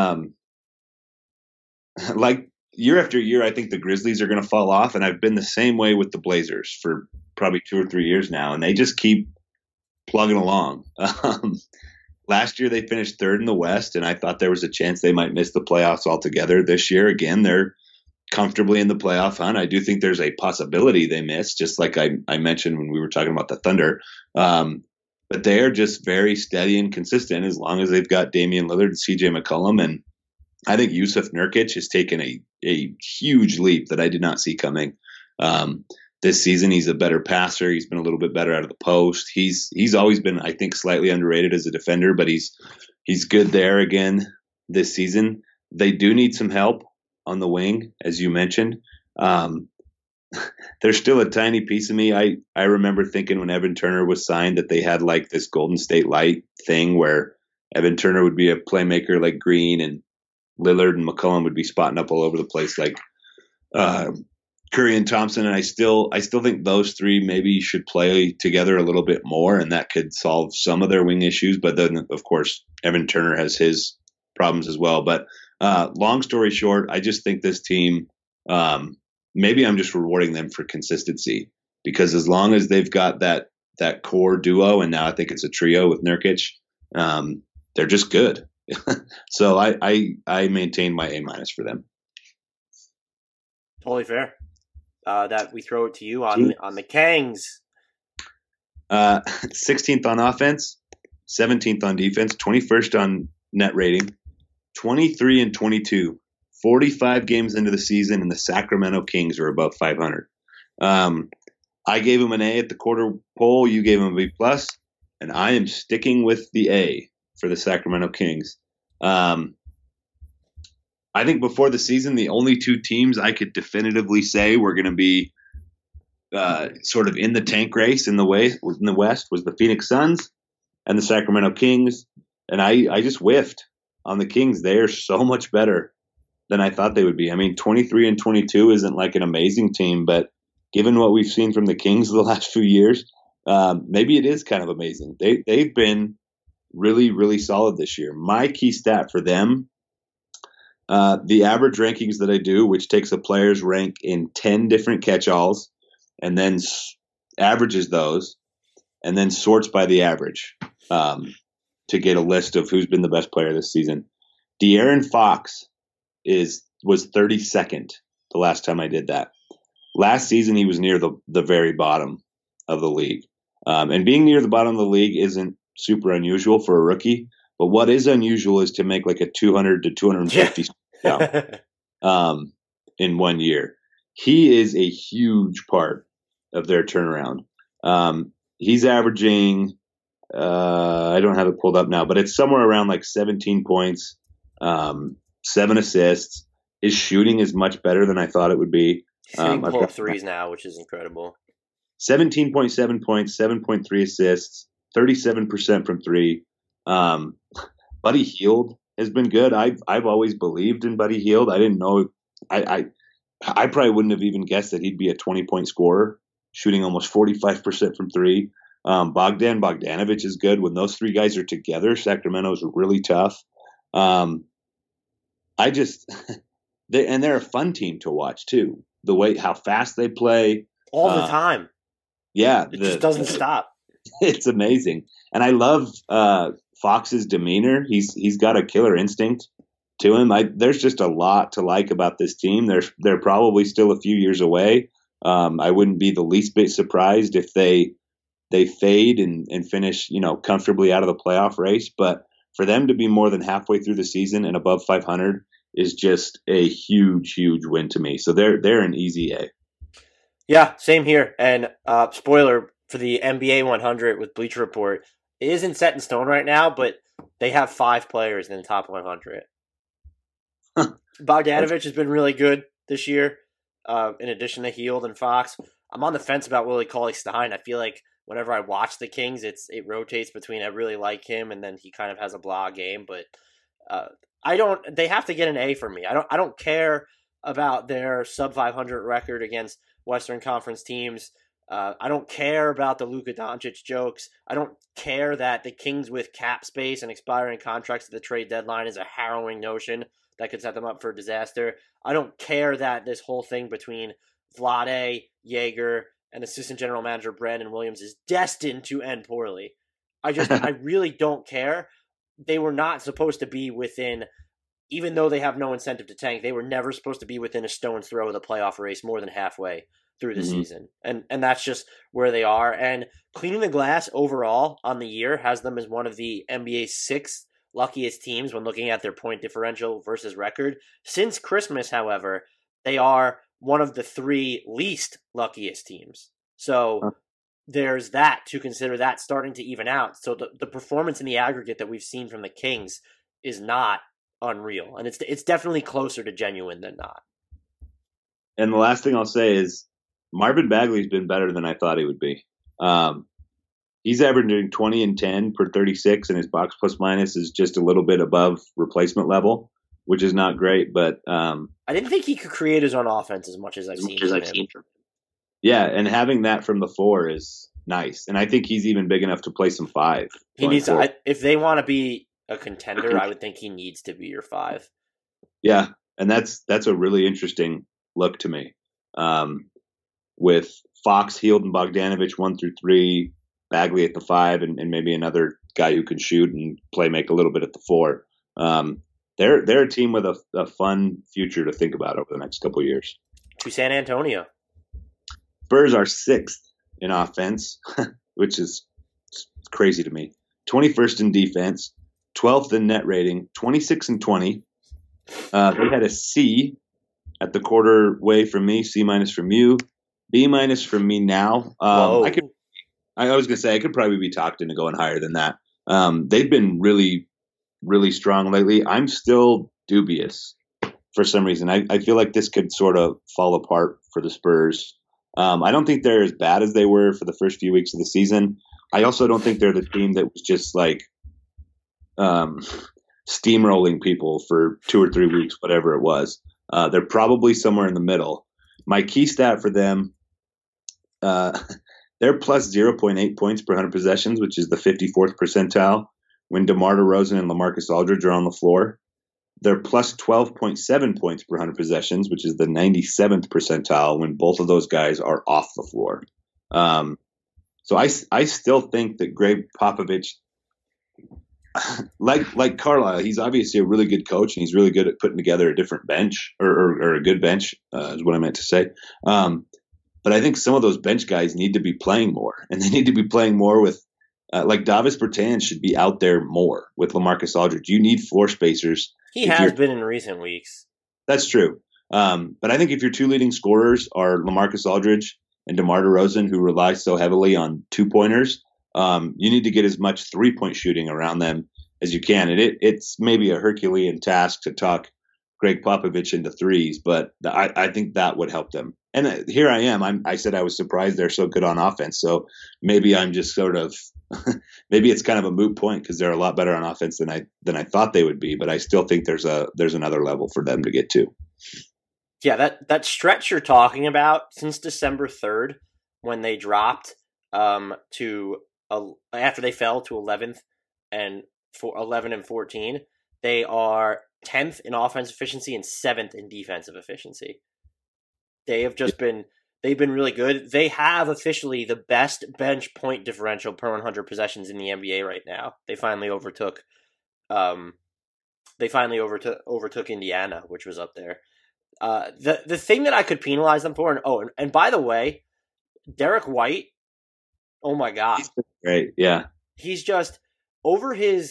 Speaker 4: like year after year, I think the Grizzlies are going to fall off, and I've been the same way with the Blazers for probably 2 or 3 years now, and they just keep plugging along. Last year they finished 3rd in the West, and I thought there was a chance they might miss the playoffs altogether. This year, again, they're comfortably in the playoff hunt. I do think there's a possibility they miss, just like I mentioned when we were talking about the Thunder. But they are just very steady and consistent as long as they've got Damian Lillard and CJ McCollum. And I think Jusuf Nurkic has taken a huge leap that I did not see coming. This season, he's a better passer. He's been a little bit better out of the post. He's always been, I think, slightly underrated as a defender, but he's good there again this season. They do need some help on the wing, as you mentioned. There's still a tiny piece of me. I remember thinking when Evan Turner was signed that they had like this Golden State Light thing where Evan Turner would be a playmaker like Green and Lillard and McCollum would be spotting up all over the place like Curry and Thompson. And I still think those three maybe should play together a little bit more, and that could solve some of their wing issues. But then, of course, Evan Turner has his problems as well. But long story short, I just think this team, maybe I'm just rewarding them for consistency, because as long as they've got that core duo, and now I think it's a trio with Nurkic, they're just good. So I maintain my A- for them.
Speaker 3: Totally fair. That we throw it to you on the Kangs.
Speaker 4: 16th on offense, 17th on defense, 21st on net rating, 23-22, 45 games into the season, and the Sacramento Kings are above 500. I gave them an A at the quarter poll. You gave them a B+, and I am sticking with the A for the Sacramento Kings. I think before the season, the only two teams I could definitively say were going to be sort of in the tank race in the West was the Phoenix Suns and the Sacramento Kings. And I just whiffed on the Kings. They are so much better than I thought they would be. I mean, 23-22 isn't like an amazing team, but given what we've seen from the Kings the last few years, maybe it is kind of amazing. They've been really, really solid this year. My key stat for them, the average rankings that I do, which takes a player's rank in 10 different catch-alls and then averages those and then sorts by the average to get a list of who's been the best player this season. De'Aaron Fox was 32nd the last time I did that. Last season, he was near the very bottom of the league. And being near the bottom of the league isn't super unusual for a rookie. But what is unusual is to make like a 200 to 250 in 1 year. He is a huge part of their turnaround. He's averaging, I don't have it pulled up now, but it's somewhere around like 17 points, 7 assists. His shooting is much better than I thought it would be.
Speaker 3: He's hitting pull-up threes now, which is incredible.
Speaker 4: 17.7 points, 7.3 assists, 37% from three. Buddy Hield has been good. I've always believed in Buddy Hield. I didn't know. I probably wouldn't have even guessed that he'd be a 20-point scorer, shooting almost 45% from three. Bogdan Bogdanovic is good. When those three guys are together, Sacramento's really tough. They're a fun team to watch too. The way how fast they play
Speaker 3: all the time.
Speaker 4: Yeah,
Speaker 3: it just doesn't stop.
Speaker 4: It's amazing, and I love Fox's demeanor. He's got a killer instinct to him. There's just a lot to like about this team. They're probably still a few years away. I wouldn't be the least bit surprised if they fade and finish, comfortably out of the playoff race. But for them to be more than halfway through the season and above 500 is just a huge, huge win to me. So they're an easy A.
Speaker 3: Yeah, same here. And spoiler for the NBA 100 with Bleacher Report, it isn't set in stone right now, but they have 5 players in the top 100. Bogdanovic has been really good this year, in addition to Hield and Fox. I'm on the fence about Willie Cauley-Stein. I feel like whenever I watch the Kings, it rotates between I really like him and then he kind of has a blah game. But they have to get an A for me. I don't care about their sub 500 record against Western Conference teams. I don't care about the Luka Doncic jokes. I don't care that the Kings with cap space and expiring contracts at the trade deadline is a harrowing notion that could set them up for disaster. I don't care that this whole thing between Vlade, Jaeger, and assistant general manager Brandon Williams is destined to end poorly. I really don't care. They were not supposed to be within, even though they have no incentive to tank, they were never supposed to be within a stone's throw of the playoff race more than halfway through the season. And that's just where they are. And cleaning the glass overall on the year has them as one of the NBA's 6th luckiest teams when looking at their point differential versus record. Since Christmas, however, they are one of the 3 least luckiest teams. So there's that to consider, that starting to even out. So the performance in the aggregate that we've seen from the Kings is not unreal. And it's definitely closer to genuine than not.
Speaker 4: And the last thing I'll say is Marvin Bagley's been better than I thought he would be. He's averaging 20 and 10 per 36, and his box plus minus is just a little bit above replacement level, which is not great. But
Speaker 3: I didn't think he could create his own offense as much as I've seen from him.
Speaker 4: Yeah, and having that from the 4 is nice. And I think he's even big enough to play some 5.
Speaker 3: He needs to, if they want to be a contender, I would think he needs to be your 5.
Speaker 4: Yeah, and that's a really interesting look to me. With Fox, Hield, and Bogdanovic 1 through 3, Bagley at the 5, and maybe another guy who can shoot and make a little bit at the 4. They're a team with a fun future to think about over the next couple of years.
Speaker 3: To San Antonio.
Speaker 4: Spurs are 6th in offense, which is crazy to me. 21st in defense, 12th in net rating, 26 and 20. They had a C at the quarter way from me, C- from you, B- from me now. I was going to say I could probably be talked into going higher than that. They've been really, really strong lately. I'm still dubious for some reason. I feel like this could sort of fall apart for the Spurs. I don't think they're as bad as they were for the first few weeks of the season. I also don't think they're the team that was just like steamrolling people for 2 or 3 weeks, whatever it was. They're probably somewhere in the middle. My key stat for them, they're plus 0.8 points per 100 possessions, which is the 54th percentile when DeMar DeRozan and LaMarcus Aldridge are on the floor. They're plus 12.7 points per 100 possessions, which is the 97th percentile when both of those guys are off the floor. So I still think that Greg Popovich, like Carlisle, he's obviously a really good coach, and he's really good at putting together a different bench or a good bench is what I meant to say. But I think some of those bench guys need to be playing more, and they need to be playing more with like Davis Bertans should be out there more with LaMarcus Aldridge. You need floor spacers.
Speaker 3: He has been in recent weeks.
Speaker 4: That's true. But I think if your two leading scorers are LaMarcus Aldridge and DeMar DeRozan, who rely so heavily on 2-pointers, you need to get as much 3-point shooting around them as you can. And it's maybe a Herculean task to talk Greg Popovich into threes, but I think that would help them. And here I am. I said I was surprised they're so good on offense. So maybe I'm just sort of maybe it's kind of a moot point because they're a lot better on offense than I thought they would be. But I still think there's another level for them to get to.
Speaker 3: Yeah, that stretch you're talking about since December 3rd, when they dropped to after they fell to 11th and 11 and 14, they are 10th in offensive efficiency and 7th in defensive efficiency. They have just they've been really good. They have officially the best bench point differential per 100 possessions in the NBA right now. They finally overtook Indiana, which was up there. The thing that I could penalize them for, and by the way, Derek White, oh my God.
Speaker 4: Great, yeah.
Speaker 3: He's just over the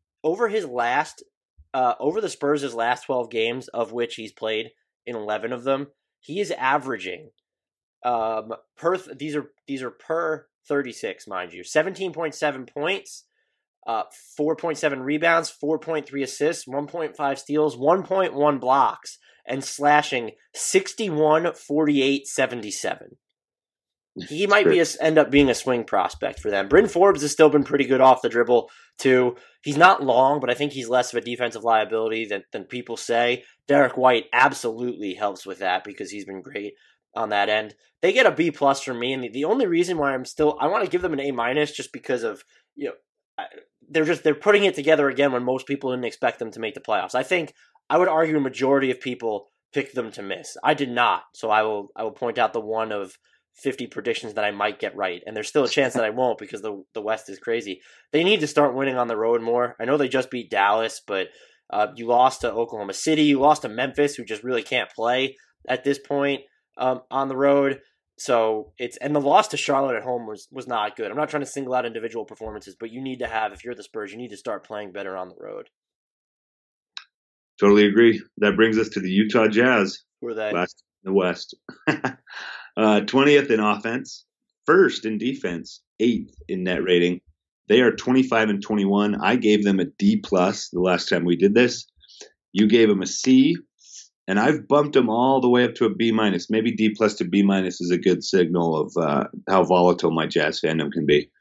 Speaker 3: Spurs' last 12 games, of which he's played in 11 of them, he is averaging these are per 36, mind you, 17.7 points, 4.7 rebounds, 4.3 assists, 1.5 steals, 1.1 blocks, and slashing 61, 48, 77. He might end up being a swing prospect for them. Bryn Forbes has still been pretty good off the dribble, too. He's not long, but I think he's less of a defensive liability than people say. Derek White absolutely helps with that because he's been great on that end. They get a B+ from me, and the only reason why I want to give them an A- just because of, they're putting it together again when most people didn't expect them to make the playoffs. I think I would argue a majority of people picked them to miss. I did not, so I will point out the one of 50 predictions that I might get right, and there's still a chance that I won't because the West is crazy. They need to start winning on the road more. I know they just beat Dallas, but you lost to Oklahoma City, you lost to Memphis, who just really can't play at this point on the road. So and the loss to Charlotte at home was not good. I'm not trying to single out individual performances, but you need to have, if you're the Spurs, you need to start playing better on the road.
Speaker 4: Totally agree. That brings us to the Utah Jazz.
Speaker 3: Who are they?
Speaker 4: Last in the West. 20th in offense, 1st in defense, 8th in net rating. They are 25 and 21. I gave them a D+ the last time we did this. You gave them a C, and I've bumped them all the way up to a B-. Maybe D+ to B- is a good signal of how volatile my Jazz fandom can be.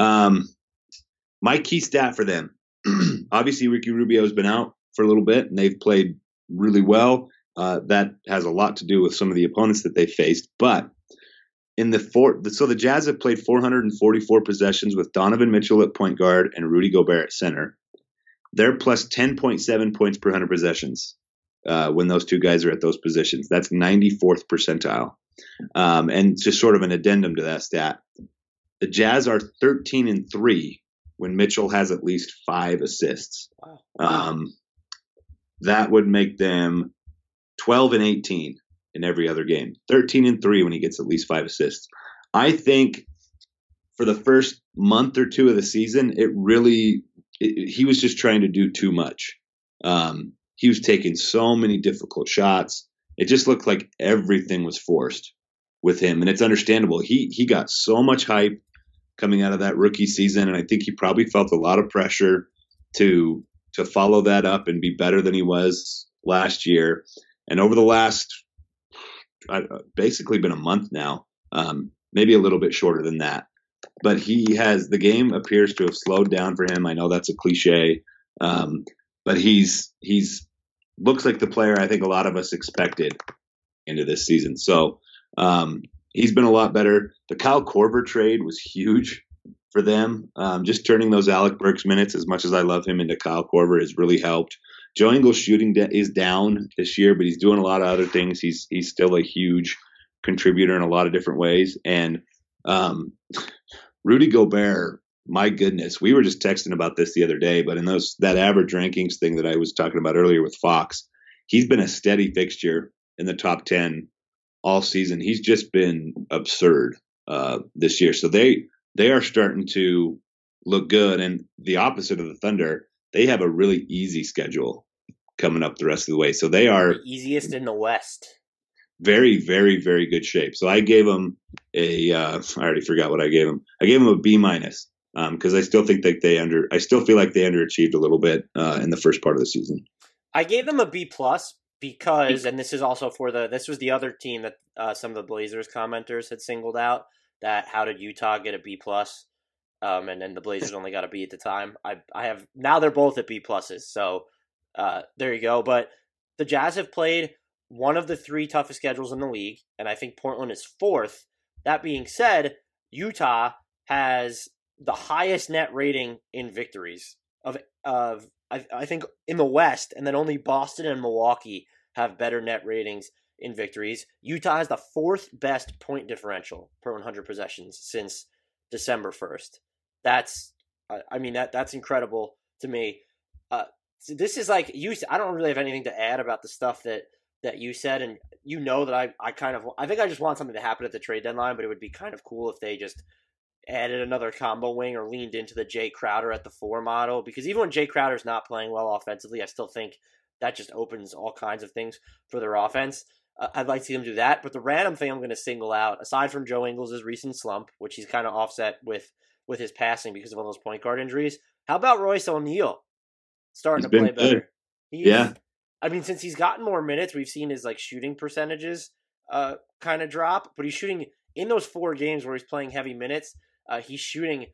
Speaker 4: My key stat for them, obviously Ricky Rubio has been out for a little bit, and they've played really well. That has a lot to do with some of the opponents that they faced. But so the Jazz have played 444 possessions with Donovan Mitchell at point guard and Rudy Gobert at center. They're plus 10.7 points per 100 possessions when those two guys are at those positions. That's 94th percentile. And just sort of an addendum to that stat, the Jazz are 13 and 3 when Mitchell has at least 5 assists. Wow. That would make them 12 and 18 in every other game. 13 and 3 when he gets at least 5 assists. I think for the first month or two of the season, he was just trying to do too much. He was taking so many difficult shots. It just looked like everything was forced with him, and it's understandable. He got so much hype coming out of that rookie season, and I think he probably felt a lot of pressure to follow that up and be better than he was last year. And over the last, basically been a month now, maybe a little bit shorter than that, but the game appears to have slowed down for him. I know that's a cliche, but he's looks like the player I think a lot of us expected into this season. So he's been a lot better. The Kyle Korver trade was huge for them. Just turning those Alec Burks minutes, as much as I love him, into Kyle Korver has really helped. Joe Ingles' shooting is down this year, but he's doing a lot of other things. He's still a huge contributor in a lot of different ways. And Rudy Gobert, my goodness, we were just texting about this the other day, but in that average rankings thing that I was talking about earlier with Fox, he's been a steady fixture in the top 10 all season. He's just been absurd this year. So they are starting to look good. And the opposite of the Thunder, they have a really easy schedule coming up the rest of the way. So they are
Speaker 3: the easiest in the West.
Speaker 4: Very, very, very good shape. So I gave them I already forgot what I gave them. I gave them a B-, because I still think that I still feel like they underachieved a little bit in the first part of the season.
Speaker 3: I gave them a B+ because, and this is also this was the other team that some of the Blazers commenters had singled out, that how did Utah get a B+? And then the Blazers only got a B at the time. Now they're both at B+. So there you go. But the Jazz have played one of the 3 toughest schedules in the league, and I think Portland is 4th. That being said, Utah has the highest net rating in victories of I think in the West, and then only Boston and Milwaukee have better net ratings in victories. Utah has the 4th best point differential per 100 possessions since December 1st. That's incredible to me. So this is like I don't really have anything to add about the stuff that you said, and you know that I think I just want something to happen at the trade deadline, but it would be kind of cool if they just added another combo wing or leaned into the Jay Crowder at the 4 model, because even when Jay Crowder's not playing well offensively, I still think that just opens all kinds of things for their offense. I'd like to see them do that, but the random thing I'm going to single out, aside from Joe Ingles' recent slump, which he's kind of offset with his passing because of all those point guard injuries, how about Royce O'Neal starting to play better?
Speaker 4: Yeah.
Speaker 3: I mean, since he's gotten more minutes, we've seen his shooting percentages kind of drop, but he's shooting in those 4 games where he's playing heavy minutes. He's shooting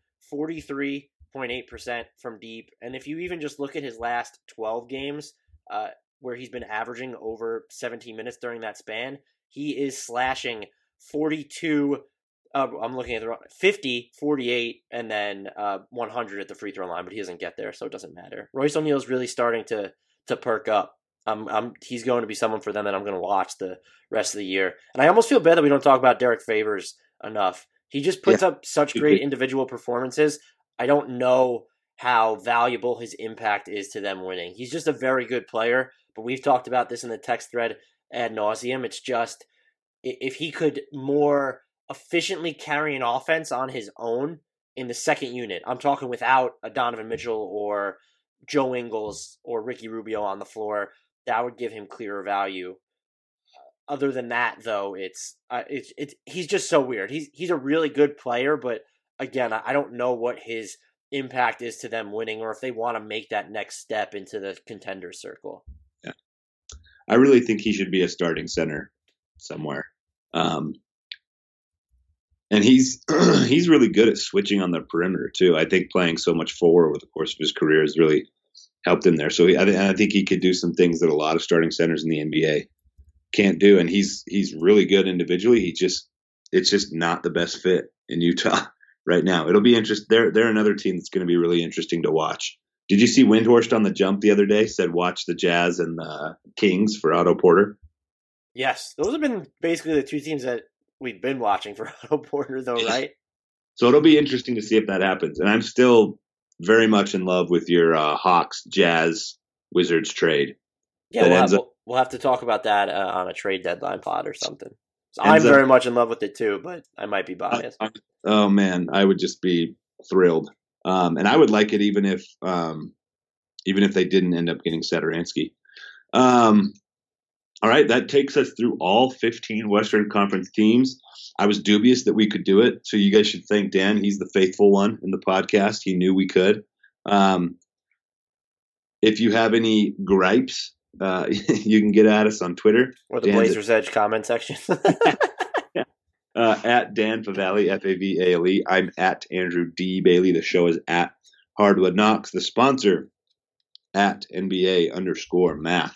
Speaker 3: 43.8% from deep. And if you even just look at his last 12 games, where he's been averaging over 17 minutes during that span, he is slashing 42. I'm looking at 50, 48, and then 100 at the free throw line, but he doesn't get there, so it doesn't matter. Royce O'Neal is really starting to perk up. He's going to be someone for them that I'm going to watch the rest of the year. And I almost feel bad that we don't talk about Derek Favors enough. He just puts up such great individual performances. I don't know how valuable his impact is to them winning. He's just a very good player, but we've talked about this in the text thread ad nauseum. It's just, if he could more efficiently carry an offense on his own in the second unit, I'm talking without a Donovan Mitchell or Joe Ingles or Ricky Rubio on the floor, that would give him clearer value. Other than that, though, he's just so weird. He's a really good player, but again, I don't know what his impact is to them winning, or if they want to make that next step into the contender circle.
Speaker 4: Yeah, I really think he should be a starting center somewhere. And he's really good at switching on the perimeter too. I think playing so much forward over the course of his career has really helped him there. So I think he could do some things that a lot of starting centers in the NBA can't do. And he's really good individually. It's just not the best fit in Utah right now. It'll be interesting. They're another team that's going to be really interesting to watch. Did you see Windhorst on the jump the other day? Said watch the Jazz and the Kings for Otto Porter.
Speaker 3: Yes, those have been basically the 2 teams that we've been watching for Otto Porter, though, right?
Speaker 4: So it'll be interesting to see if that happens. And I'm still very much in love with your Hawks, Jazz, Wizards trade.
Speaker 3: Yeah, we'll have to talk about that on a trade deadline pod or something. So I'm very much in love with it too, but I might be biased.
Speaker 4: Oh man, I would just be thrilled, and I would like it even if they didn't end up getting Satoransky. All right, that takes us through all 15 Western Conference teams. I was dubious that we could do it, so you guys should thank Dan. He's the faithful one in the podcast. He knew we could. If you have any gripes, you can get at us on Twitter.
Speaker 3: Or the Blazers Edge comment section.
Speaker 4: At Dan Favale, Favale. I'm at Andrew D. Bailey. The show is at Hardwood Knocks. The sponsor at NBA_math.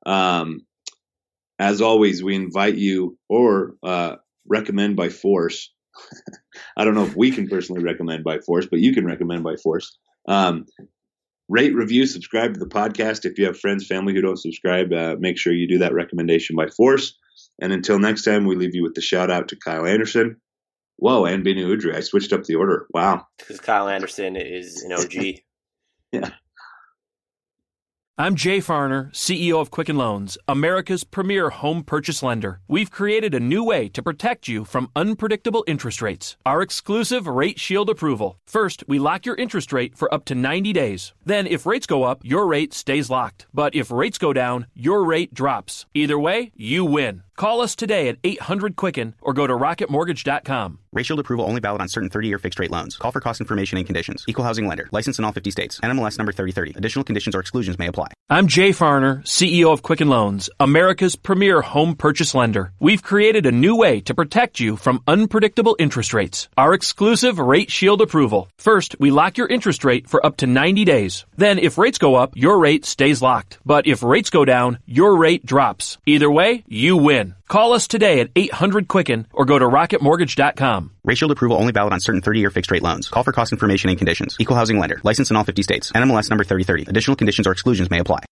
Speaker 4: As always, we invite you or recommend by force. I don't know if we can personally recommend by force, but you can recommend by force. Rate, review, subscribe to the podcast. If you have friends, family who don't subscribe, make sure you do that recommendation by force. And until next time, we leave you with the shout out to Kyle Anderson. Whoa, and Benny Udry. I switched up the order. Wow.
Speaker 3: Because Kyle Anderson is an OG.
Speaker 4: Yeah.
Speaker 1: I'm Jay Farner, CEO of Quicken Loans, America's premier home purchase lender. We've created a new way to protect you from unpredictable interest rates. Our exclusive Rate Shield approval. First, we lock your interest rate for up to 90 days. Then, if rates go up, your rate stays locked. But if rates go down, your rate drops. Either way, you win. Call us today at 800-QUICKEN or go to rocketmortgage.com.
Speaker 2: Rate Shield approval only valid on certain 30-year fixed-rate loans. Call for cost information and conditions. Equal housing lender. Licensed in all 50 states. NMLS number 3030. Additional conditions or exclusions may apply.
Speaker 1: I'm Jay Farner, CEO of Quicken Loans, America's premier home purchase lender. We've created a new way to protect you from unpredictable interest rates. Our exclusive Rate Shield approval. First, we lock your interest rate for up to 90 days. Then, if rates go up, your rate stays locked. But if rates go down, your rate drops. Either way, you win. Call us today at 800-QUICKEN or go to rocketmortgage.com.
Speaker 2: Rate Shield approval only valid on certain 30-year fixed-rate loans. Call for cost information and conditions. Equal housing lender. Licensed in all 50 states. NMLS number 3030. Additional conditions or exclusions may apply.